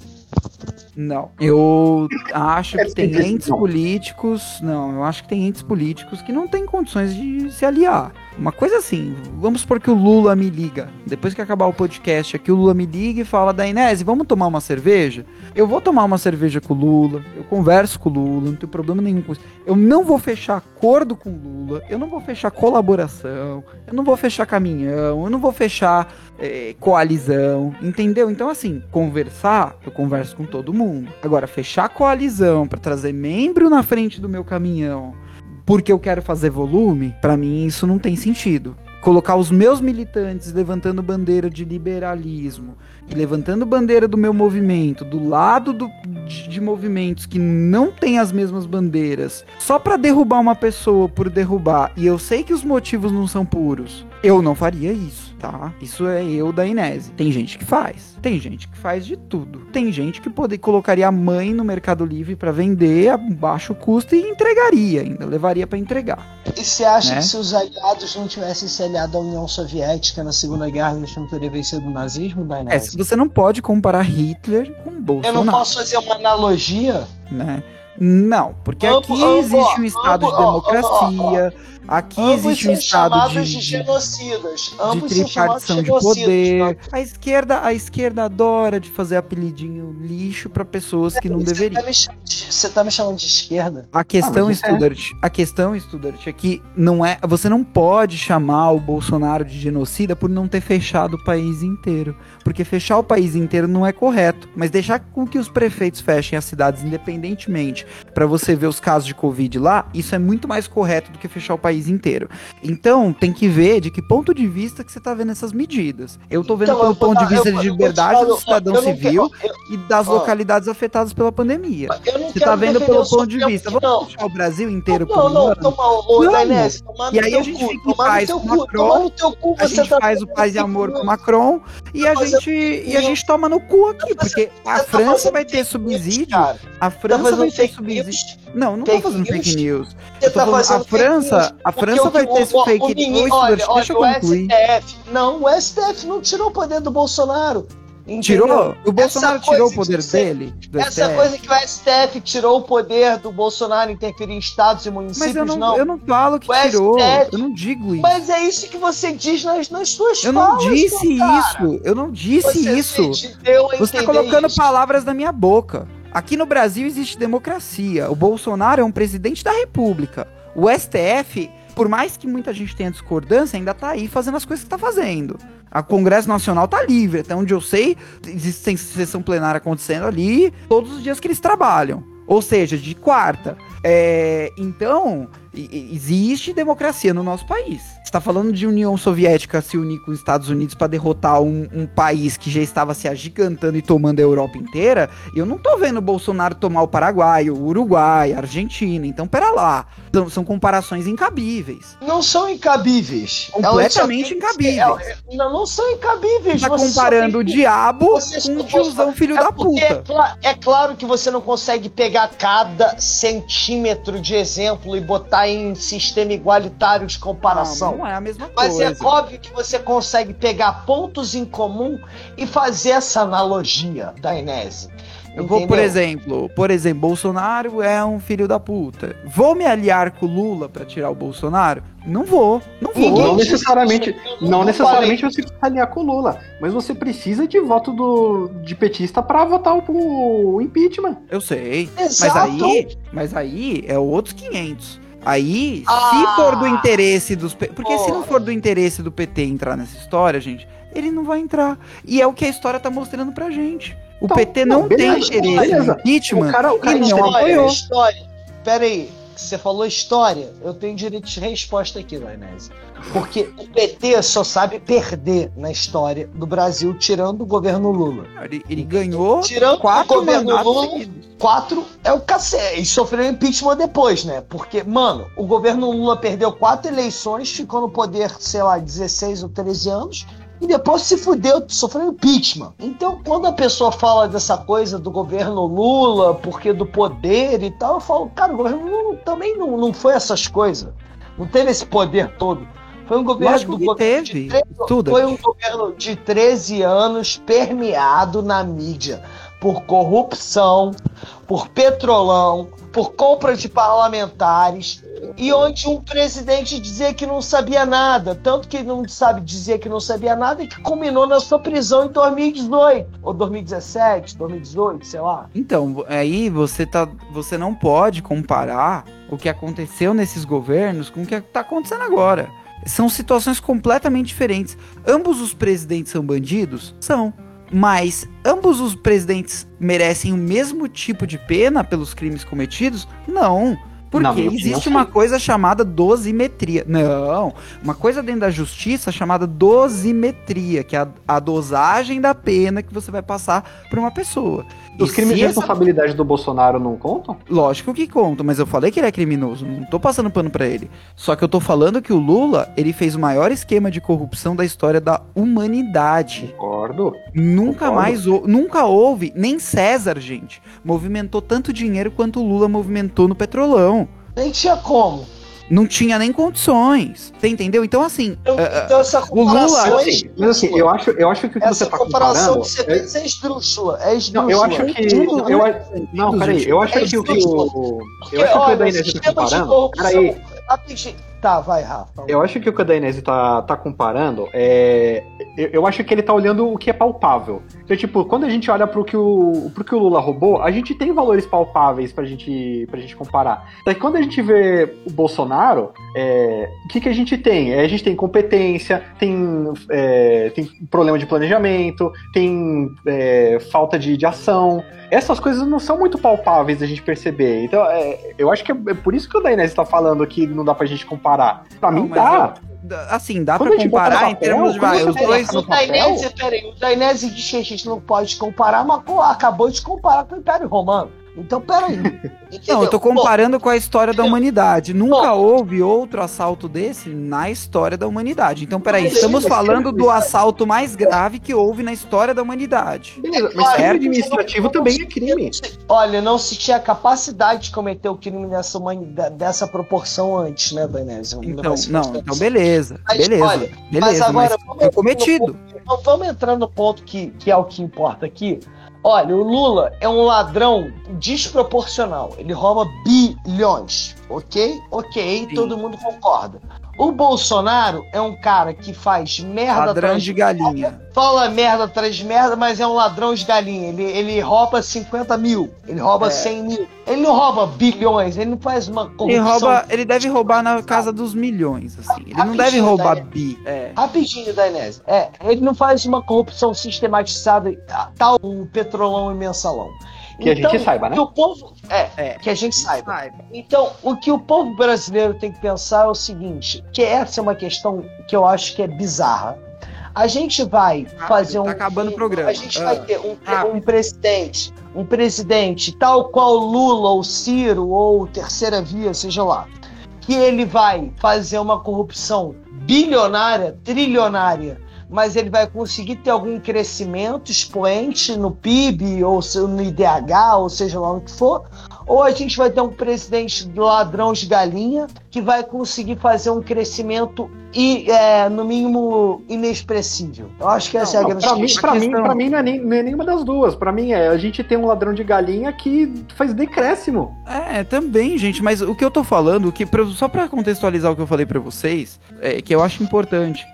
Não. Eu acho É que tem simples, entes não. políticos. Não, eu acho que tem entes políticos que não têm condições de se aliar. Uma coisa assim, vamos supor que o Lula me liga. Depois que acabar o podcast aqui, o Lula me liga e fala: da Inés, vamos tomar uma cerveja? Eu vou tomar uma cerveja com o Lula, eu converso com o Lula, não tem problema nenhum com isso. Eu não vou fechar acordo com o Lula, eu não vou fechar colaboração, eu não vou fechar caminhão, eu não vou fechar é, coalizão, entendeu? Então, assim, conversar, eu converso com todo mundo. Agora, fechar coalizão pra trazer membro na frente do meu caminhão porque eu quero fazer volume, pra mim isso não tem sentido. Colocar os meus militantes levantando bandeira de liberalismo e levantando bandeira do meu movimento do lado do, de, de movimentos que não têm as mesmas bandeiras só pra derrubar uma pessoa por derrubar, e eu sei que os motivos não são puros, eu não faria isso, tá? Isso é eu da Inese. Tem gente que faz, tem gente que faz de tudo, tem gente que poder, colocaria a mãe no Mercado Livre pra vender a baixo custo e entregaria ainda, levaria pra entregar. E você acha Né? que se os aliados não tivessem se aliado à União Soviética na Segunda Guerra, eles não teriam vencido o nazismo, É, Dainese? você não pode comparar Hitler com Eu Bolsonaro, não posso fazer uma analogia? né? Não, porque Ambo- aqui ambo- existe um estado ambo- de ó, democracia, aqui Ambos existe um são estado chamados de, de de, genocidas. de Ambos são chamados tripartição de genocidas. poder. tá? A esquerda, a esquerda adora de fazer apelidinho lixo pra pessoas que não Você tá deveriam. me chamando de- Você tá me chamando de esquerda? A questão, Ah, mas isso é. Studart, a questão, Studart, é que não é, você não pode chamar o Bolsonaro de genocida por não ter fechado o país inteiro. Porque fechar o país inteiro não é correto. Mas deixar com que os prefeitos fechem as cidades independentemente pra você ver os casos de Covid lá, isso é muito mais correto do que fechar o país inteiro. Então, tem que ver de que ponto de vista que você tá vendo essas medidas. Eu tô vendo Então, pelo eu vou ponto de dar- vista eu vou- de eu vou te liberdade falar- do cidadão eu não civil quero- e das ó. localidades afetadas pela pandemia. Eu não Você quero tá vendo defender pelo o ponto de Supremo, vista. não. Vamos fechar o Brasil inteiro por Não, um não, ano? toma, ô, Vamos. Dainese, tomar no E aí teu a gente cu, fica em tomar no paz teu com cu, Macron, tomar no teu cu, A você gente tá faz o fazendo paz e fake amor news. com Macron e a, fazendo gente, fake e a news. gente toma no cu aqui, Tá porque a Você tá França fazendo vai ter fake subsídio. news, cara. A Tá França vai fazendo ter fake subsídio. news. Não, não tô Fake fazendo fake news. Você Eu tô tá falando, fazendo a França, fake news. a Porque França o vai que ter o- o fake menino- news. Olha, Deixa olha, eu o concluir. S T F. Não, o S T F não tirou o poder do Bolsonaro. Entendeu? Tirou? O Bolsonaro Essa tirou o coisa poder que você- dele? Do Essa S T F? coisa que o S T F tirou o poder do Bolsonaro interferir em estados e municípios, Mas eu não, não. eu não falo que O S T F tirou. Eu não digo isso. Mas é isso que você diz nas, nas suas Eu não falas, disse meu cara. isso. Eu não disse Você isso. se deu a Você tá entender colocando isso. palavras na minha boca. Aqui no Brasil existe democracia. O Bolsonaro é um presidente da República. O S T F, por mais que muita gente tenha discordância, ainda tá aí fazendo as coisas que tá fazendo. A Congresso Nacional tá livre. Até onde eu sei, existe sessão plenária acontecendo ali todos os dias que eles trabalham. Ou seja, de quarta. É, então, e- e- existe democracia no nosso país. Você tá falando de União Soviética se unir com os Estados Unidos para derrotar um, um país que já estava se agigantando e tomando a Europa inteira. E eu não tô vendo o Bolsonaro tomar o Paraguai, o Uruguai, a Argentina. Então, pera lá. São, são comparações incabíveis. Não são incabíveis. Completamente Elas só- incabíveis. é- Não, não são incabíveis. Tá Você só comparando o tem que- diabo você só- com o tiozão filho é da porque É, puta. cla- é claro que você não consegue pegar cada centímetro de exemplo e botar em sistema igualitário de comparação. Não, não é a mesma Mas coisa. é óbvio que você consegue pegar pontos em comum e fazer essa analogia da Inese. Eu vou, por Entendeu? exemplo, por exemplo, Bolsonaro é um filho da puta. Vou me aliar com o Lula pra tirar o Bolsonaro? Não vou, não vou. Ninguém Não disse necessariamente, isso, eu não não necessariamente falei. você precisa aliar com o Lula, mas você precisa de voto do, de petista pra votar o, o impeachment. Eu sei, Exato. mas aí, mas aí é outros quinhentos. Aí, Ah! se for do interesse dos... P- Porque se Porra. não for do interesse do P T entrar nessa história, gente, ele não vai entrar. E é o que a história tá mostrando pra gente. O Então, P T não, não, beleza, tem interesse beleza. no impeachment O cara- o cara e não história, apoiou. História. Pera aí, você falou história, eu tenho direito de resposta aqui, Lainese. Porque o P T só sabe perder na história do Brasil, tirando o governo Lula. Ele, ele ganhou Tirando quatro o governo mandatos Lula, seguidos. quatro é o cacete. E sofreu impeachment depois, né? Porque, mano, o governo Lula perdeu quatro eleições, ficou no poder, sei lá, dezesseis ou treze anos, e depois se fudeu, sofreu impeachment. Então, quando a pessoa fala dessa coisa do governo Lula, porque do poder e tal, eu falo, cara, o governo Lula também não, não foi essas coisas. Não teve esse poder todo. Foi um governo Lógico do que governo teve. de treze, Estuda. foi um governo de treze anos permeado na mídia por corrupção, por petrolão, por compra de parlamentares, e onde um presidente dizia que não sabia nada, tanto que não sabe dizer que não sabia nada, e que culminou na sua prisão em dois mil e dezoito, ou dois mil e dezessete, dois mil e dezoito, sei lá. Então, aí você, tá, você não pode comparar o que aconteceu nesses governos com o que tá acontecendo agora. São situações completamente diferentes. Ambos os presidentes são bandidos? São. Mas ambos os presidentes merecem o mesmo tipo de pena pelos crimes cometidos? Não. Porque Na minha opinião, existe sim. uma coisa chamada dosimetria. Não, uma coisa dentro da justiça chamada dosimetria, que é a, a dosagem da pena que você vai passar para uma pessoa. Os E crimes se de essa- responsabilidade do Bolsonaro não contam? Lógico que conta, mas eu falei que ele é criminoso, não tô passando pano pra ele. Só que eu tô falando que o Lula, ele fez o maior esquema de corrupção da história da humanidade. Concordo. Nunca Concordo. mais, hou- nunca houve, nem César, gente, movimentou tanto dinheiro quanto o Lula movimentou no Petrolão. Nem tinha como. Não tinha nem condições, você entendeu? Então assim, Então, ah, então essa o Lula- comparação Mas é assim, mas assim, eu acho, eu acho que o que você Essa tá comparação comparando... que você é- fez é esdrúxula. É Não, esdrúxula. eu acho que... Tudo- Eu, a- não, peraí, eu acho É que o que esdrúxula. o... Porque, Eu acho que o que o olha, Dainese tá sistema de comparando... corrupção... Peraí, Rapidinho. Tá, vai, Rafa. eu acho que o que o Dainese tá, tá comparando é... Eu, eu acho que ele tá olhando o que é palpável. Então, tipo, quando a gente olha pro que o, pro que o Lula roubou, a gente tem valores palpáveis pra gente, pra gente comparar. Daí quando a gente vê o Bolsonaro, é, o que, que a gente tem? É, a gente tem competência, tem, é, tem problema de planejamento, tem é, falta de, de ação. Essas coisas não são muito palpáveis da gente perceber. Então, é, eu acho que é, é por isso que o Dainese tá falando que não dá pra gente comparar. Pra não, mim, mas dá. eu- assim, dá Quando pra a gente bota comparar no em papel, termos de quando vai, você os bota dois. no O Dainese, peraí, o Dainese diz que a gente não pode comparar, mas pô, acabou de comparar com o Império Romano. Então, peraí. Não, eu tô comparando com a história da entendeu? humanidade. Nunca Bom. houve outro assalto desse na história da humanidade. Então, peraí, Mas estamos esse- falando esse- do assalto mais grave que houve na história da humanidade. Beleza, mas Olha, crime administrativo também é crime. Olha, não se tinha capacidade de cometer o crime nessa, humani- da- dessa proporção antes, né, Dainese? Então, não, então beleza, Mas, beleza, olha, beleza, mas agora, mas vamos foi entrar no cometido. Então, vamos entrar no ponto que, que é o que importa aqui. Olha, o Lula é um ladrão desproporcional. Ele rouba bilhões, ok? Ok, Sim. todo mundo concorda. O Bolsonaro é um cara que faz merda Ladrão atrás de galinha. Fala merda atrás de merda, mas é um ladrão de galinha. Ele, ele rouba cinquenta mil, ele rouba É. cem mil. Ele não rouba bilhões, ele não faz uma corrupção. Ele rouba, ele deve roubar na casa dos milhões, assim. Ele não deve Rapidinho, roubar Daniel. bi. É. Rapidinho, Dainese. É, ele não faz uma corrupção sistematizada, tal o Petrolão e Mensalão. Que a gente saiba, né? Que o povo, é, É. que a gente saiba. Então, o que o povo brasileiro tem que pensar é o seguinte, que essa é uma questão que eu acho que é bizarra. A gente vai fazer um... tá acabando o programa. A gente Ah. vai ter um, Rápido. um presidente, um presidente tal qual Lula ou Ciro ou Terceira Via, seja lá, que ele vai fazer uma corrupção bilionária, trilionária, mas ele vai conseguir ter algum crescimento expoente no P I B, ou se- no I D H, ou seja lá o que for, ou a gente vai ter um presidente ladrão de galinha que vai conseguir fazer um crescimento, e, é, no mínimo, inexpressível. Eu acho que essa é a Não, grande pra mim, questão. pra, mim, pra mim não é, nem, não é nenhuma das duas. Pra mim é a gente tem um ladrão de galinha que faz decréscimo. É, também, gente, mas o que eu tô falando, o que, pra- só pra contextualizar o que eu falei pra vocês, é, que eu acho importante.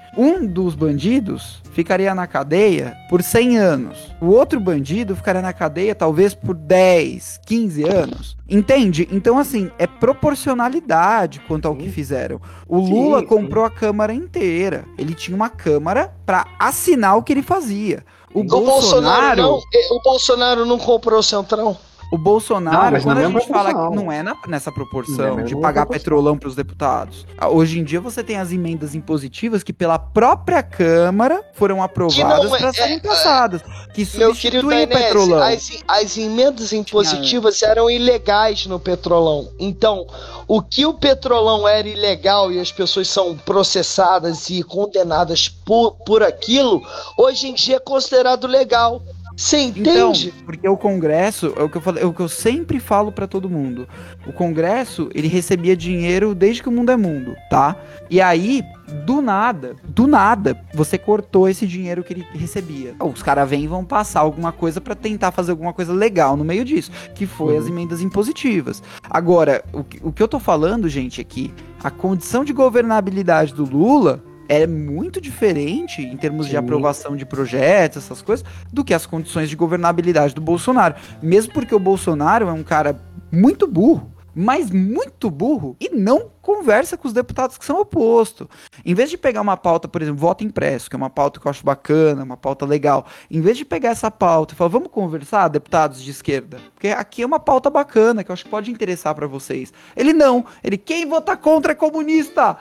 Um dos bandidos ficaria na cadeia por cem anos. O outro bandido ficaria na cadeia talvez por dez, quinze anos. Entende? Então, assim, é proporcionalidade quanto ao sim. que fizeram. O sim, Lula comprou sim. a Câmara inteira. Ele tinha uma Câmara para assinar o que ele fazia. O, o Bolsonaro... Bolsonaro não, o Bolsonaro não comprou o Centrão? O Bolsonaro, não, quando a gente fala que não é na, nessa proporção é de pagar petrolão para os deputados. Hoje em dia você tem as emendas impositivas que pela própria Câmara foram aprovadas para é, serem é, passadas, que substituem o petrolão. As, as emendas impositivas Tinha... eram ilegais no petrolão. Então, o que o petrolão era ilegal e as pessoas são processadas e condenadas por, por aquilo, hoje em dia é considerado legal. Você entende? Então, porque o Congresso, é o que eu, falei, é o que eu sempre falo pra todo mundo. O Congresso, ele recebia dinheiro desde que o mundo é mundo, tá? E aí, do nada, do nada, você cortou esse dinheiro que ele recebia. Os caras vêm e vão passar alguma coisa pra tentar fazer alguma coisa legal no meio disso, que foi uhum. as emendas impositivas. Agora, o que, o que eu tô falando, gente, é que a condição de governabilidade do Lula é muito diferente em termos Sim. de aprovação de projetos, essas coisas, do que as condições de governabilidade do Bolsonaro. Mesmo porque o Bolsonaro é um cara muito burro, mas muito burro, e não conversa com os deputados que são opostos. Em vez de pegar uma pauta, por exemplo, voto impresso, que é uma pauta que eu acho bacana, uma pauta legal, em vez de pegar essa pauta e falar, vamos conversar, deputados de esquerda, porque aqui é uma pauta bacana, que eu acho que pode interessar pra vocês. Ele não, ele, quem votar contra é comunista,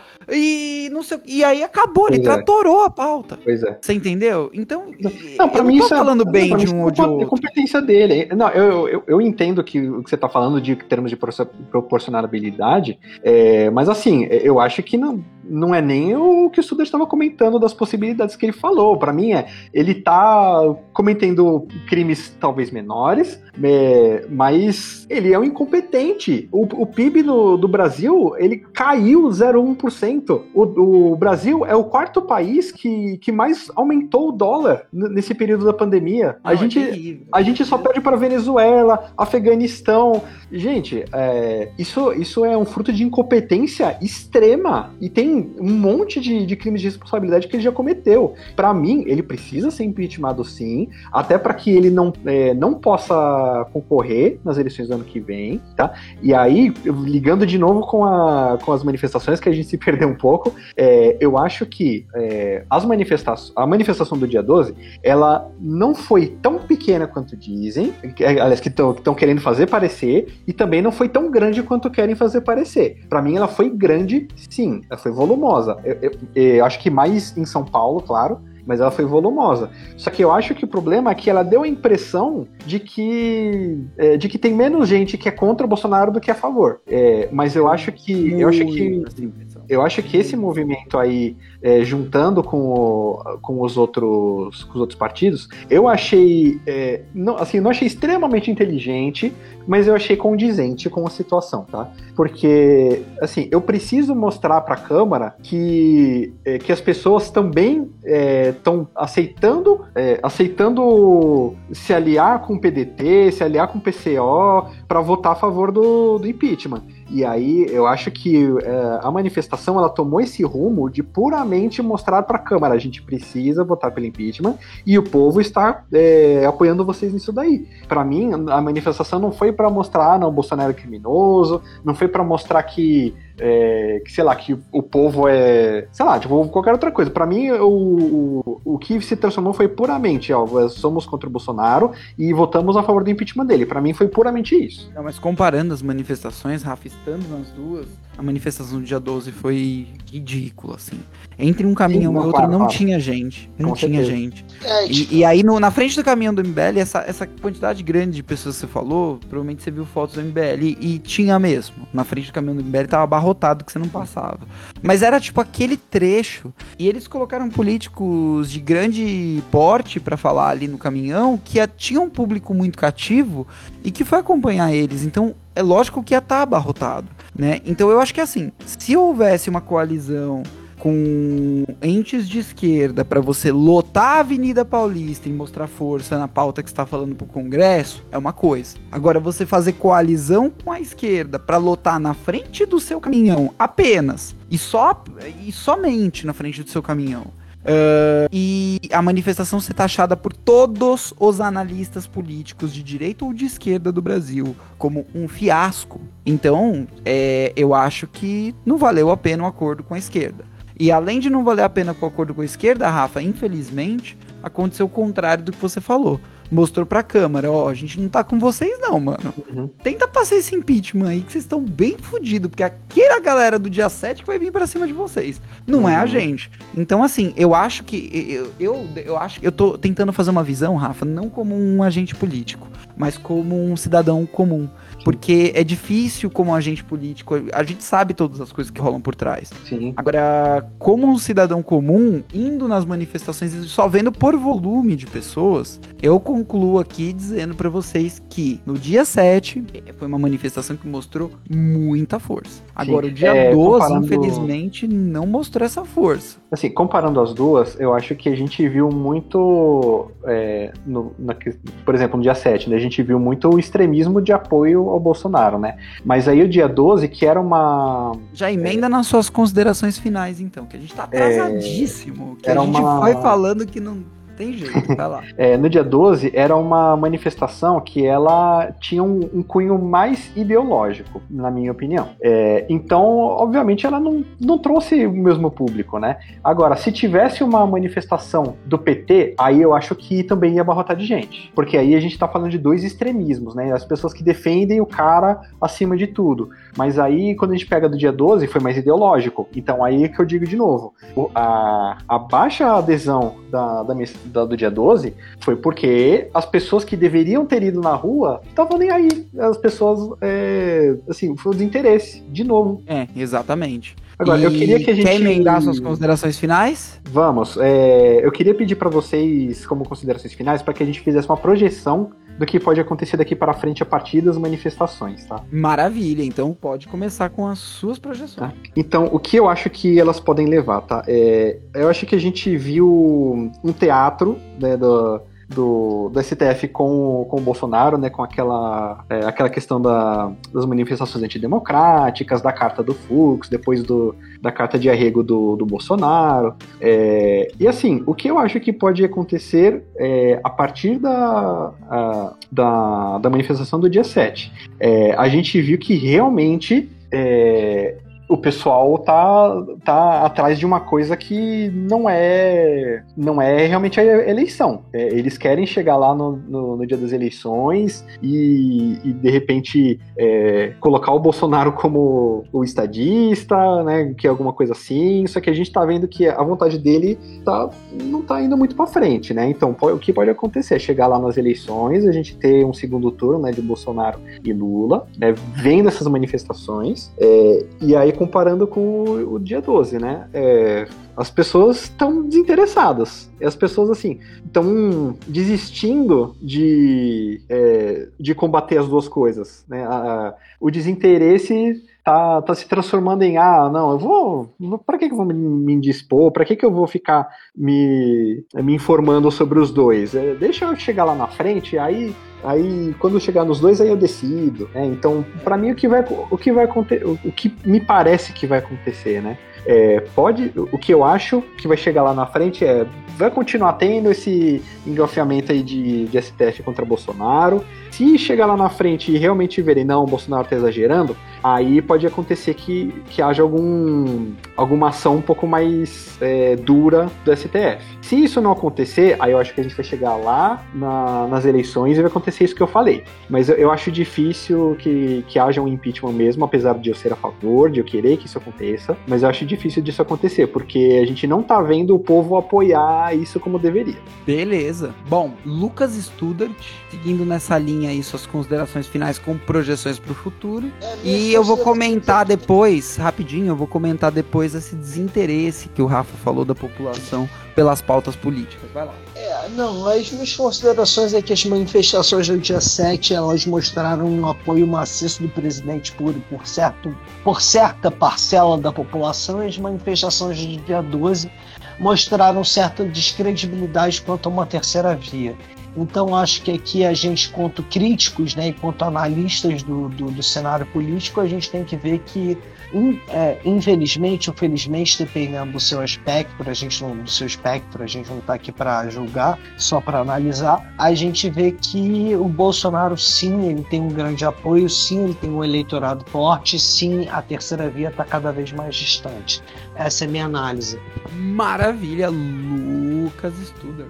e não sei, e aí acabou, ele pois tratorou é. a pauta. Pois é. Você entendeu? Então, não, pra eu mim não tô isso falando é, bem não, de um ou de outro. É competência dele. Não, eu, eu, eu entendo que o que você tá falando de termos de proporcionalidade, é, mas assim, eu acho que não, não é nem o que o Suda estava comentando das possibilidades que ele falou. Para mim, é ele tá cometendo crimes talvez menores, é, mas ele é um incompetente. O, o P I B no, do Brasil, ele caiu zero vírgula um por cento. O, o Brasil é o quarto país que, que mais aumentou o dólar nesse período da pandemia. Não, a, gente, é a gente só perde para Venezuela, Afeganistão. Gente, é, isso, isso é um fruto de incompetência extrema. E tem um monte de, de crimes de responsabilidade que ele já cometeu. Para mim, ele precisa ser impeachmentado sim, até para que ele não, é, não possa concorrer nas eleições do ano que vem, tá? E aí, ligando de novo com, a, com as manifestações, que a gente se perdeu um pouco, é, eu acho que é, as manifestações, a manifestação do dia doze, ela não foi tão pequena quanto dizem, que, aliás, que estão querendo fazer parecer, e também não foi tão grande quanto querem fazer parecer. Para mim, ela foi grande, sim, ela foi volumosa. Eu, eu, eu acho que mais em São Paulo, claro, mas ela foi volumosa. Só que eu acho que o problema é que ela deu a impressão de que, é, de que tem menos gente que é contra o Bolsonaro do que a favor. É, mas eu acho que... Eu acho que Eu acho que esse movimento aí, é, juntando com, o, com, os outros, com os outros partidos, eu achei, é, não, assim, não achei extremamente inteligente, mas eu achei condizente com a situação, tá? Porque, assim, eu preciso mostrar para a Câmara que, é, que as pessoas também estão é, aceitando, é, aceitando se aliar com o P D T, se aliar com o P C O, para votar a favor do, do impeachment. E aí eu acho que é, a manifestação ela tomou esse rumo de puramente mostrar para a Câmara, a gente precisa votar pelo impeachment e o povo está é, apoiando vocês nisso daí. Para mim, a manifestação não foi para mostrar, ah, não, Bolsonaro é criminoso, não foi para mostrar que É, que, sei lá, que o povo é, sei lá, tipo, qualquer outra coisa. Pra mim, o, o, o que se transformou foi puramente, ó, somos contra o Bolsonaro e votamos a favor do impeachment dele. Pra mim foi puramente isso. Não, mas comparando as manifestações, Rafa, estando nas duas, a manifestação do dia doze foi ridícula, assim. Entre um caminhão Sim, e outro claro, não claro. tinha gente. Não Com tinha certeza. gente. É, tipo... e, e aí, no, na frente do caminhão do M B L, essa, essa quantidade grande de pessoas que você falou, provavelmente você viu fotos do M B L e, e tinha mesmo. Na frente do caminhão do M B L tava abarrotado que você não passava. Mas era tipo aquele trecho. E eles colocaram políticos de grande porte pra falar ali no caminhão que tinha um público muito cativo e que foi acompanhar eles. Então, é lógico que ia estar abarrotado, né? Então, eu acho que assim, se houvesse uma coalizão com entes de esquerda para você lotar a Avenida Paulista e mostrar força na pauta que está falando pro Congresso, é uma coisa. Agora, você fazer coalizão com a esquerda para lotar na frente do seu caminhão apenas, e, só, e somente na frente do seu caminhão, Uh, e a manifestação ser taxada por todos os analistas políticos de direita ou de esquerda do Brasil como um fiasco. Então, é, eu acho que não valeu a pena o acordo com a esquerda. E além de não valer a pena o acordo com a esquerda, Rafa, infelizmente, aconteceu o contrário do que você falou. Mostrou pra Câmara, ó, a gente não tá com vocês não, mano. Uhum. Tenta passar esse impeachment aí, que vocês estão bem fodidos, porque aquela galera do dia sete que vai vir pra cima de vocês. Não uhum. é a gente. Então, assim, eu acho que, eu, eu, eu acho que eu tô tentando fazer uma visão, Rafa, não como um agente político, mas como um cidadão comum. Porque é difícil como agente político, a gente sabe todas as coisas que rolam por trás. Sim. Agora, como um cidadão comum, indo nas manifestações e só vendo por volume de pessoas, eu concluo aqui dizendo pra vocês que no dia sete foi uma manifestação que mostrou muita força. Agora, Sim. o dia é, doze, comparando... infelizmente, não mostrou essa força. Assim, comparando as duas, eu acho que a gente viu muito, é, no, na, por exemplo, no dia sete, né, a gente viu muito o extremismo de apoio ao Bolsonaro, né? Mas aí o dia doze, que era uma... Já emenda é, nas suas considerações finais, então, que a gente tá atrasadíssimo, é, que a gente uma... vai falando que não... tem jeito, vai lá. É, no dia doze, era uma manifestação que ela tinha um, um cunho mais ideológico, na minha opinião. É, então, obviamente, ela não, não trouxe o mesmo público, né? Agora, se tivesse uma manifestação do P T, aí eu acho que também ia abarrotar de gente. Porque aí a gente tá falando de dois extremismos, né? As pessoas que defendem o cara acima de tudo. Mas aí, quando a gente pega do dia doze, foi mais ideológico. Então, aí é que eu digo de novo. A, a baixa adesão da, da Da, do dia doze, foi porque as pessoas que deveriam ter ido na rua estavam nem aí. As pessoas, é, assim, foi o desinteresse, de novo. É, exatamente. Agora, e eu queria que a gente... Quer emendar suas considerações finais? Vamos. É, eu queria pedir para vocês, como considerações finais, para que a gente fizesse uma projeção do que pode acontecer daqui para frente a partir das manifestações, tá? Maravilha, então pode começar com as suas projeções. Tá. Então, o que eu acho que elas podem levar, tá? É, eu acho que a gente viu um teatro, né, do, do, do S T F com, com o Bolsonaro, né, com aquela, é, aquela questão da, das manifestações antidemocráticas, da carta do Fux, depois do, da carta de arrego do, do Bolsonaro. É, e assim, o que eu acho que pode acontecer é, a partir da, a, da, da manifestação do dia sete, é, a gente viu que realmente é, o pessoal tá, tá atrás de uma coisa que não é, não é realmente a eleição. É, eles querem chegar lá no, no, no dia das eleições e, e de repente, é, colocar o Bolsonaro como o estadista, né, que é alguma coisa assim, só que a gente tá vendo que a vontade dele tá, não tá indo muito pra frente, né? Então, o que pode acontecer é chegar lá nas eleições, a gente ter um segundo turno, né, de Bolsonaro e Lula, né, vendo essas manifestações, é, e aí comparando com o, o dia doze, né? É, as pessoas estão desinteressadas. As pessoas, assim, estão desistindo de, é, de combater as duas coisas, né? A, a, o desinteresse tá, tá se transformando em, ah, não, eu vou... Pra que, que eu vou me, me indispor? Pra que, que eu vou ficar me, me informando sobre os dois? É, deixa eu chegar lá na frente, aí... Aí, quando eu chegar nos dois, aí eu decido, né? Então, para mim, o que vai, o que vai acontecer, o que me parece que vai acontecer, né? É, pode, o que eu acho que vai chegar lá na frente é, vai continuar tendo esse engalfinhamento aí de, de S T F contra Bolsonaro. Se chegar lá na frente e realmente verem, não, o Bolsonaro tá exagerando, aí pode acontecer que, que haja algum, alguma ação um pouco mais é, dura do S T F. Se isso não acontecer, aí eu acho que a gente vai chegar lá na, nas eleições e vai acontecer isso que eu falei. Mas eu, eu acho difícil que, que haja um impeachment mesmo, apesar de eu ser a favor, de eu querer que isso aconteça, mas eu acho difícil disso acontecer, porque a gente não tá vendo o povo apoiar isso como deveria. Beleza. Bom, Lucas Studart, seguindo nessa linha aí, suas considerações finais com projeções pro futuro. É, minhas e E eu vou comentar depois, rapidinho, eu vou comentar depois esse desinteresse que o Rafa falou da população pelas pautas políticas. Vai lá. É, não, as minhas considerações é que as manifestações do dia sete, elas mostraram um apoio maciço do presidente por, por, certo, por certa parcela da população, e as manifestações do dia doze mostraram certa descredibilidade quanto a uma terceira via. Então, acho que aqui a gente, quanto críticos, né, e quanto analistas do, do, do cenário político, a gente tem que ver que, in, é, infelizmente ou felizmente, dependendo do seu espectro, a gente não, do seu espectro, a gente não está aqui para julgar, só para analisar, a gente vê que o Bolsonaro, sim, ele tem um grande apoio, sim, ele tem um eleitorado forte, sim, a terceira via está cada vez mais distante. Essa é a minha análise. Maravilha, Lucas Studer.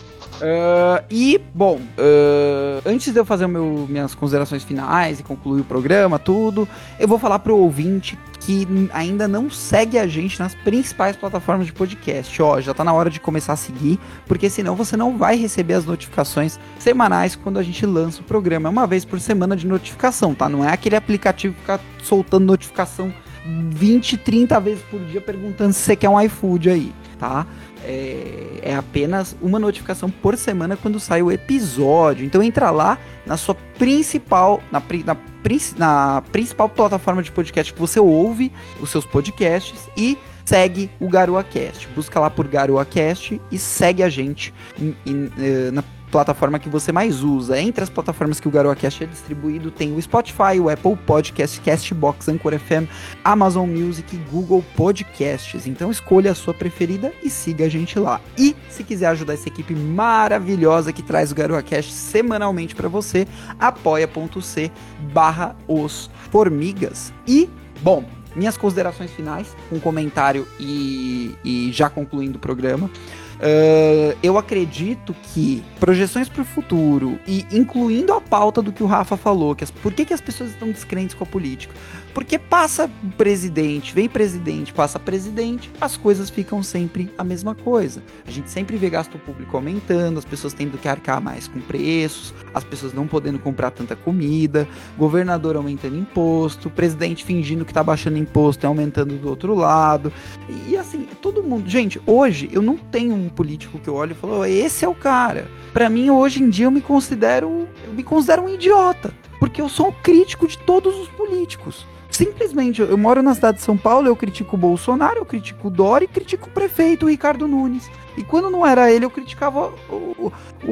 Uh, e, bom, uh, antes de eu fazer meu, minhas considerações finais e concluir o programa, tudo, eu vou falar pro ouvinte que ainda não segue a gente nas principais plataformas de podcast. Ó, já tá na hora de começar a seguir, porque senão você não vai receber as notificações semanais quando a gente lança o programa. É uma vez por semana de notificação, tá? Não é aquele aplicativo que fica soltando notificação vinte, trinta vezes por dia perguntando se você quer um iFood aí, tá? É, é apenas uma notificação por semana quando sai o episódio. Então entra lá na sua principal na, na, na principal plataforma de podcast que você ouve os seus podcasts e segue o GaroaCast. Busca lá por GaroaCast e segue a gente em, em, na plataforma que você mais usa. Entre as plataformas que o GaroaCast é distribuído, tem o Spotify, o Apple Podcast, Castbox, Anchor F M, Amazon Music e Google Podcasts. Então escolha a sua preferida e siga a gente lá. E se quiser ajudar essa equipe maravilhosa que traz o GaroaCast semanalmente para você, apoia.c barra os formigas. E, bom, minhas considerações finais, um comentário e, e já concluindo o programa. Uh, eu acredito que projeções para o futuro e incluindo a pauta do que o Rafa falou, que as, por que, que as pessoas estão descrentes com a política? Porque passa presidente, vem presidente, passa presidente, as coisas ficam sempre a mesma coisa. A gente sempre vê gasto público aumentando, as pessoas tendo que arcar mais com preços, as pessoas não podendo comprar tanta comida, governador aumentando imposto, presidente fingindo que tá baixando imposto e aumentando do outro lado. E, e assim, todo mundo... Gente, hoje eu não tenho um político que eu olho e falo, esse é o cara. Pra mim, hoje em dia, eu me considero, eu me considero um idiota. Porque eu sou um crítico de todos os políticos. Simplesmente, eu moro na cidade de São Paulo, eu critico o Bolsonaro, eu critico o Dória e critico o prefeito, o Ricardo Nunes. E quando não era ele, eu criticava o, o,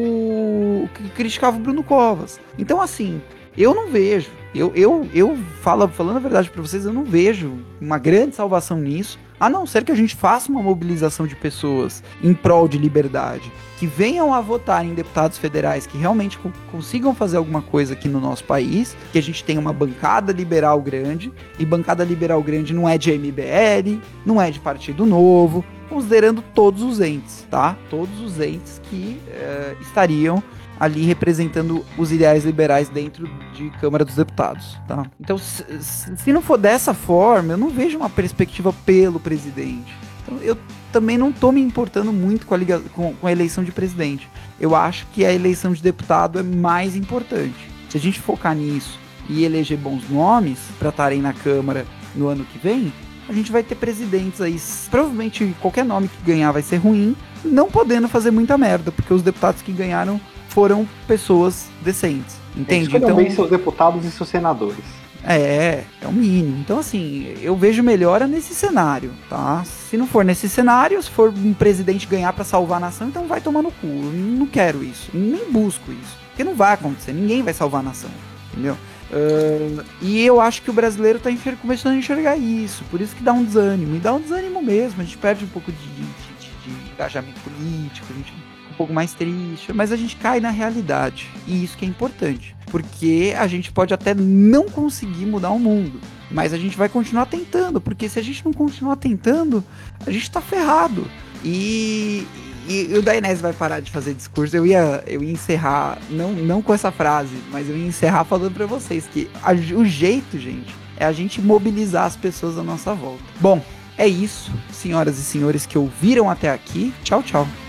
o criticava o Bruno Covas. Então, assim, eu não vejo, eu, eu, eu falo, falando a verdade pra vocês, eu não vejo uma grande salvação nisso, a não ser que a gente faça uma mobilização de pessoas em prol de liberdade, que venham a votar em deputados federais que realmente co- consigam fazer alguma coisa aqui no nosso país, que a gente tenha uma bancada liberal grande, e bancada liberal grande não é de M B L, não é de Partido Novo, considerando todos os entes, tá? Todos os entes que uh, estariam ali representando os ideais liberais dentro de Câmara dos Deputados, tá? Então, se, se não for dessa forma, eu não vejo uma perspectiva pelo presidente. Então, eu também não tô me importando muito com a, liga, com, com a eleição de presidente. Eu acho que a eleição de deputado é mais importante. Se a gente focar nisso e eleger bons nomes para estarem na Câmara no ano que vem, a gente vai ter presidentes aí, provavelmente qualquer nome que ganhar vai ser ruim, não podendo fazer muita merda, porque os deputados que ganharam foram pessoas decentes, entende? Escolham então, bem seus deputados e seus senadores. É, é o mínimo. Então, assim, eu vejo melhora nesse cenário, tá? Se não for nesse cenário, se for um presidente ganhar pra salvar a nação, então vai tomar no cu. Eu não quero isso, nem busco isso, porque não vai acontecer, ninguém vai salvar a nação, entendeu? Uh, e eu acho que o brasileiro tá enxer- começando a enxergar isso, por isso que dá um desânimo, e dá um desânimo mesmo, a gente perde um pouco de, de, de, de engajamento político, a gente um pouco mais triste, mas a gente cai na realidade, e isso que é importante, porque a gente pode até não conseguir mudar o mundo, mas a gente vai continuar tentando, porque se a gente não continuar tentando, a gente tá ferrado, e, e, e o Dainese vai parar de fazer discurso, eu ia, eu ia encerrar, não, não com essa frase, mas eu ia encerrar falando pra vocês, que a, o jeito, gente, é a gente mobilizar as pessoas à nossa volta. Bom, é isso, senhoras e senhores que ouviram até aqui, tchau, tchau.